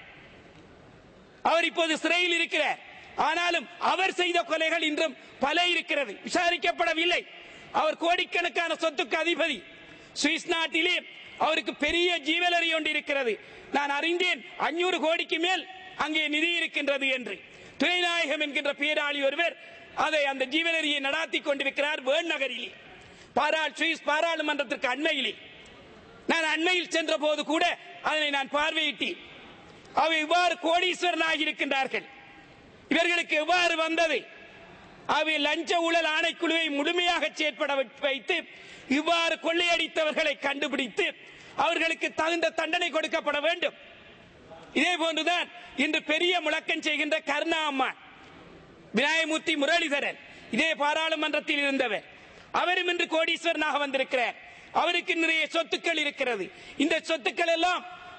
அவர் இப்போது சிறையில் இருக்கிறார். ஆனாலும் அவர் செய்த கொலைகள் இன்றும் பல இருக்கிறது, விசாரிக்கப்படவில்லை. அவர் கோடிக்கணக்கான சொத்துக்கு அதிபதி. சுவிஸ் நாட்டிலே அவருக்கு பெரிய ஜீவலரி ஒன்று இருக்கிறது. நான் அறிந்தேன், அஞ்சூறு கோடிக்கு மேல் அங்கே நிதி இருக்கின்றது என்று. துரைநாயகம் என்கின்ற பேராளி ஒருவர் அதை அந்த ஜீவலரியை நடாத்தி கொண்டிருக்கிறார் வேன் நகரிலே, பாராள் சுவிஸ் பாராளுமன்றத்திற்கு அண்மையிலே. நான் அண்மையில் சென்ற போது கூட அதனை நான் பார்வையிட்டேன். அவை இவ்வாறு கோடீஸ்வரனாகி இருக்கின்றார்கள். இவர்களுக்கு எவ்வாறு வந்தது? அவை லஞ்ச ஊழல் ஆணைக்குழுவை முழுமையாக செயற்பட வைத்து இவ்வாறு கொள்ளையடித்தவர்களை கண்டுபிடித்து அவர்களுக்கு தகுந்த தண்டனை கொடுக்கப்பட வேண்டும். இதே போன்றுதான் இன்று பெரிய முழக்கம் செய்கின்ற கருணா அம்மான், விநாயகமூர்த்தி முரளிதரன், இதே பாராளுமன்றத்தில் இருந்தவர். அவரும் இன்று கோடீஸ்வரனாக வந்திருக்கிறார். அவருக்கு நிறைய சொத்துக்கள் இருக்கிறது. இந்த சொத்துக்கள் எல்லாம்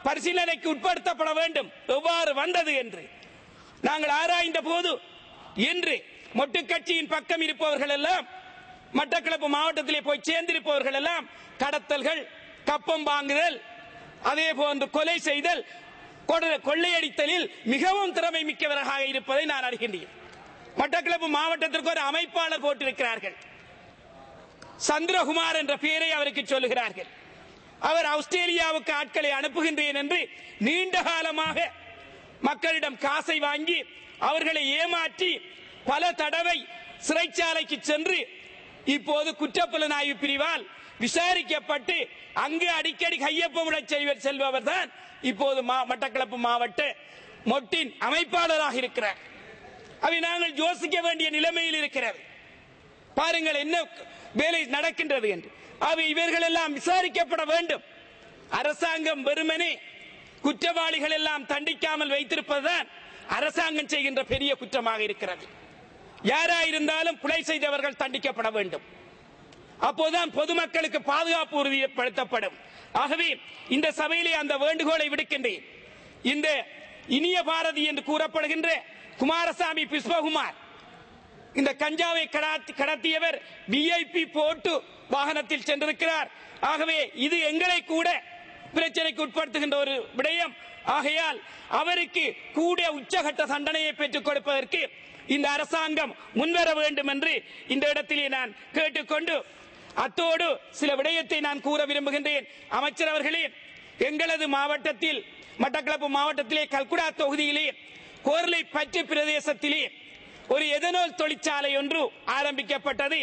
பரிசீலனைக்கு உட்படுத்தப்பட வேண்டும் எவ்வாறு வந்தது என்று நாங்கள் ஆராய்ந்த போது இன்று மொட்டு கட்சியின் பக்கம் இருப்பவர்கள் எல்லாம் மட்டக்களப்பு மாவட்டத்திலே போய் சேர்ந்திருப்பவர்கள் எல்லாம் கடத்தல்கள், கப்பம் வாங்குதல், அதே போன்று கொலை செய்தல், கொள்ளையடித்தலில் மிகவும் திறமை மிக்கவராக இருப்பதை நான் அறிகின்றேன். மட்டக்களப்பு மாவட்டத்திற்கு ஒரு அமைப்பாளர் போட்டிருக்கிறார்கள். சந்திரகுமார் என்ற பெயரை அவருக்கு சொல்லுகிறார்கள். அவர் ஆஸ்திரேலியாவுக்கு ஆட்களை அனுப்புகின்றேன் என்று நீண்ட காலமாக மக்களிடம் காசை வாங்கி அவர்களை ஏமாற்றி பல தடவை சிறைச்சாலைக்கு சென்று இப்போது குற்றப்புலனாய்வு பிரிவால் விசாரிக்கப்பட்டு அங்கு அடிக்கடி கையொப்பமிட செய்வர் செல்பவர் தான் இப்போது மட்டக்களப்பு மாவட்ட மொட்டின் அமைப்பாளராக இருக்கிறார். அவை நாங்கள் யோசிக்க வேண்டிய நிலைமையில் இருக்கிறது. பாருங்கள் என்ன வேலை நடக்கின்றது என்று. அவை இவர்கள் எல்லாம் விசாரிக்கப்பட வேண்டும். அரசாங்கம் வெறுமனே குற்றவாளிகள் எல்லாம் தண்டிக்காமல் வைத்திருப்பதுதான் அரசாங்கம் செய்கின்ற பெரிய குற்றமாக இருக்கிறது. யாராயிருந்தாலும் கொலை செய்தவர்கள் தண்டிக்கப்பட வேண்டும். அப்போதுதான் பொதுமக்களுக்கு பாதுகாப்பு உறுதிப்படுத்தப்படும். ஆகவே இந்த சபையிலே அந்த வேண்டுகோளை விடுக்கின்றேன். இந்த இனிய பாரதி என்று கூறப்படுகின்ற குமாரசாமி புஷ்பகுமார் இந்த கஞ்சாவை கடத்தியவர் விஐபி போட்டு வாகனத்தில் சென்றிருக்கிறார். ஆகவே இது எங்களை கூட பிரச்சனைக்கு உட்படுத்துகின்ற ஒரு விடயம். ஆகையால் அவருக்கு கூட உச்சகட்ட தண்டனையை பெற்றுக் கொடுப்பதற்கு இந்த அரசாங்கம் முன்வர வேண்டும் என்று இந்த இடத்திலே நான் கேட்டுக்கொண்டு அத்தோடு சில விடயத்தை நான் கூற விரும்புகின்றேன். அமைச்சர் அவர்களே, எங்களது மாவட்டத்தில் மட்டக்களப்பு மாவட்டத்திலே கல்குடா தொகுதியிலே கோர்லை பற்று பிரதேசத்திலே ஒரு எதனோல் தொழிற்சாலை ஒன்று ஆரம்பிக்கப்பட்டது.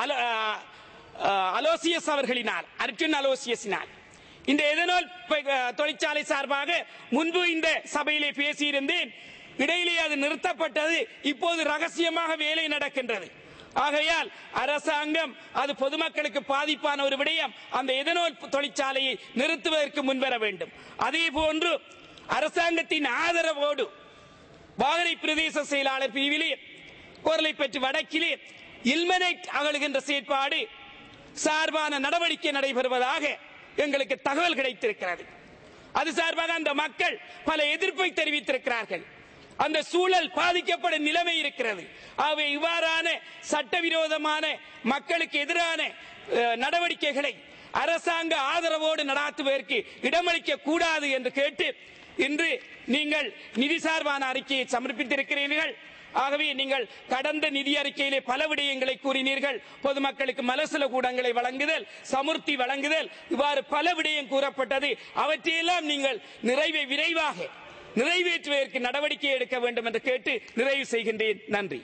அலோசியஸ் அவர்களினால், அர்ஜுன் அலோசியஸினால். இந்த எதனோல் தொழிற்சாலை சார்பாக முன்பு இந்த சபையிலே பேசியிருந்தேன். இடையிலே அது நிறுத்தப்பட்டது. இப்போது ரகசியமாக வேலை நடக்கின்றது. ஆகையால் அரசாங்கம் அது பொதுமக்களுக்கு பாதிப்பான ஒரு விடயம். அந்த எதனோல் தொழிற்சாலையை நிறுத்துவதற்கு முன்வர வேண்டும். அதே போன்று அரசாங்கத்தின் ஆதரவோடு வாகரை பிரதேச செயலாளர் பிரிவிலே கோர்லை பெற்று வடக்கிலே இல்மனைட் அகழுகின்ற செயற்பாடு சார்பான நடவடிக்கை நடைபெறுவதாக எங்களுக்கு தகவல் கிடைத்திருக்கிறது. அது சார்பாக அந்த மக்கள் பல எதிர்ப்பை தெரிவித்திருக்கிறார்கள். அந்த சூழல் பாதிக்கப்படும் நிலைமை இருக்கிறது. ஆகவே இவ்வாறான சட்டவிரோதமான மக்களுக்கு எதிரான நடவடிக்கைகளை அரசாங்க ஆதரவோடு நடாத்துவதற்கு இடமளிக்க கூடாது என்று கேட்டு இன்று நீங்கள் நிதி சார்பான அறிக்கையை சமர்ப்பித்திருக்கிறீர்கள். ஆகவே நீங்கள் கடந்த நிதி அறிக்கையிலே பல விடயங்களை கூறினீர்கள். பொதுமக்களுக்கு மலசல கூடங்களை வழங்குதல், சமுர்த்தி வழங்குதல், இவ்வாறு பல விடயம் கூறப்பட்டது. அவற்றையெல்லாம் நீங்கள் நிறைவை விரைவாக நிறைவேற்றுவதற்கு நடவடிக்கை எடுக்க வேண்டும் என்று கேட்டு நிறைவு செய்கின்றேன். நன்றி.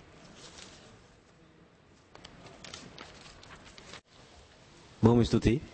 බොහොම ස්තුතියි.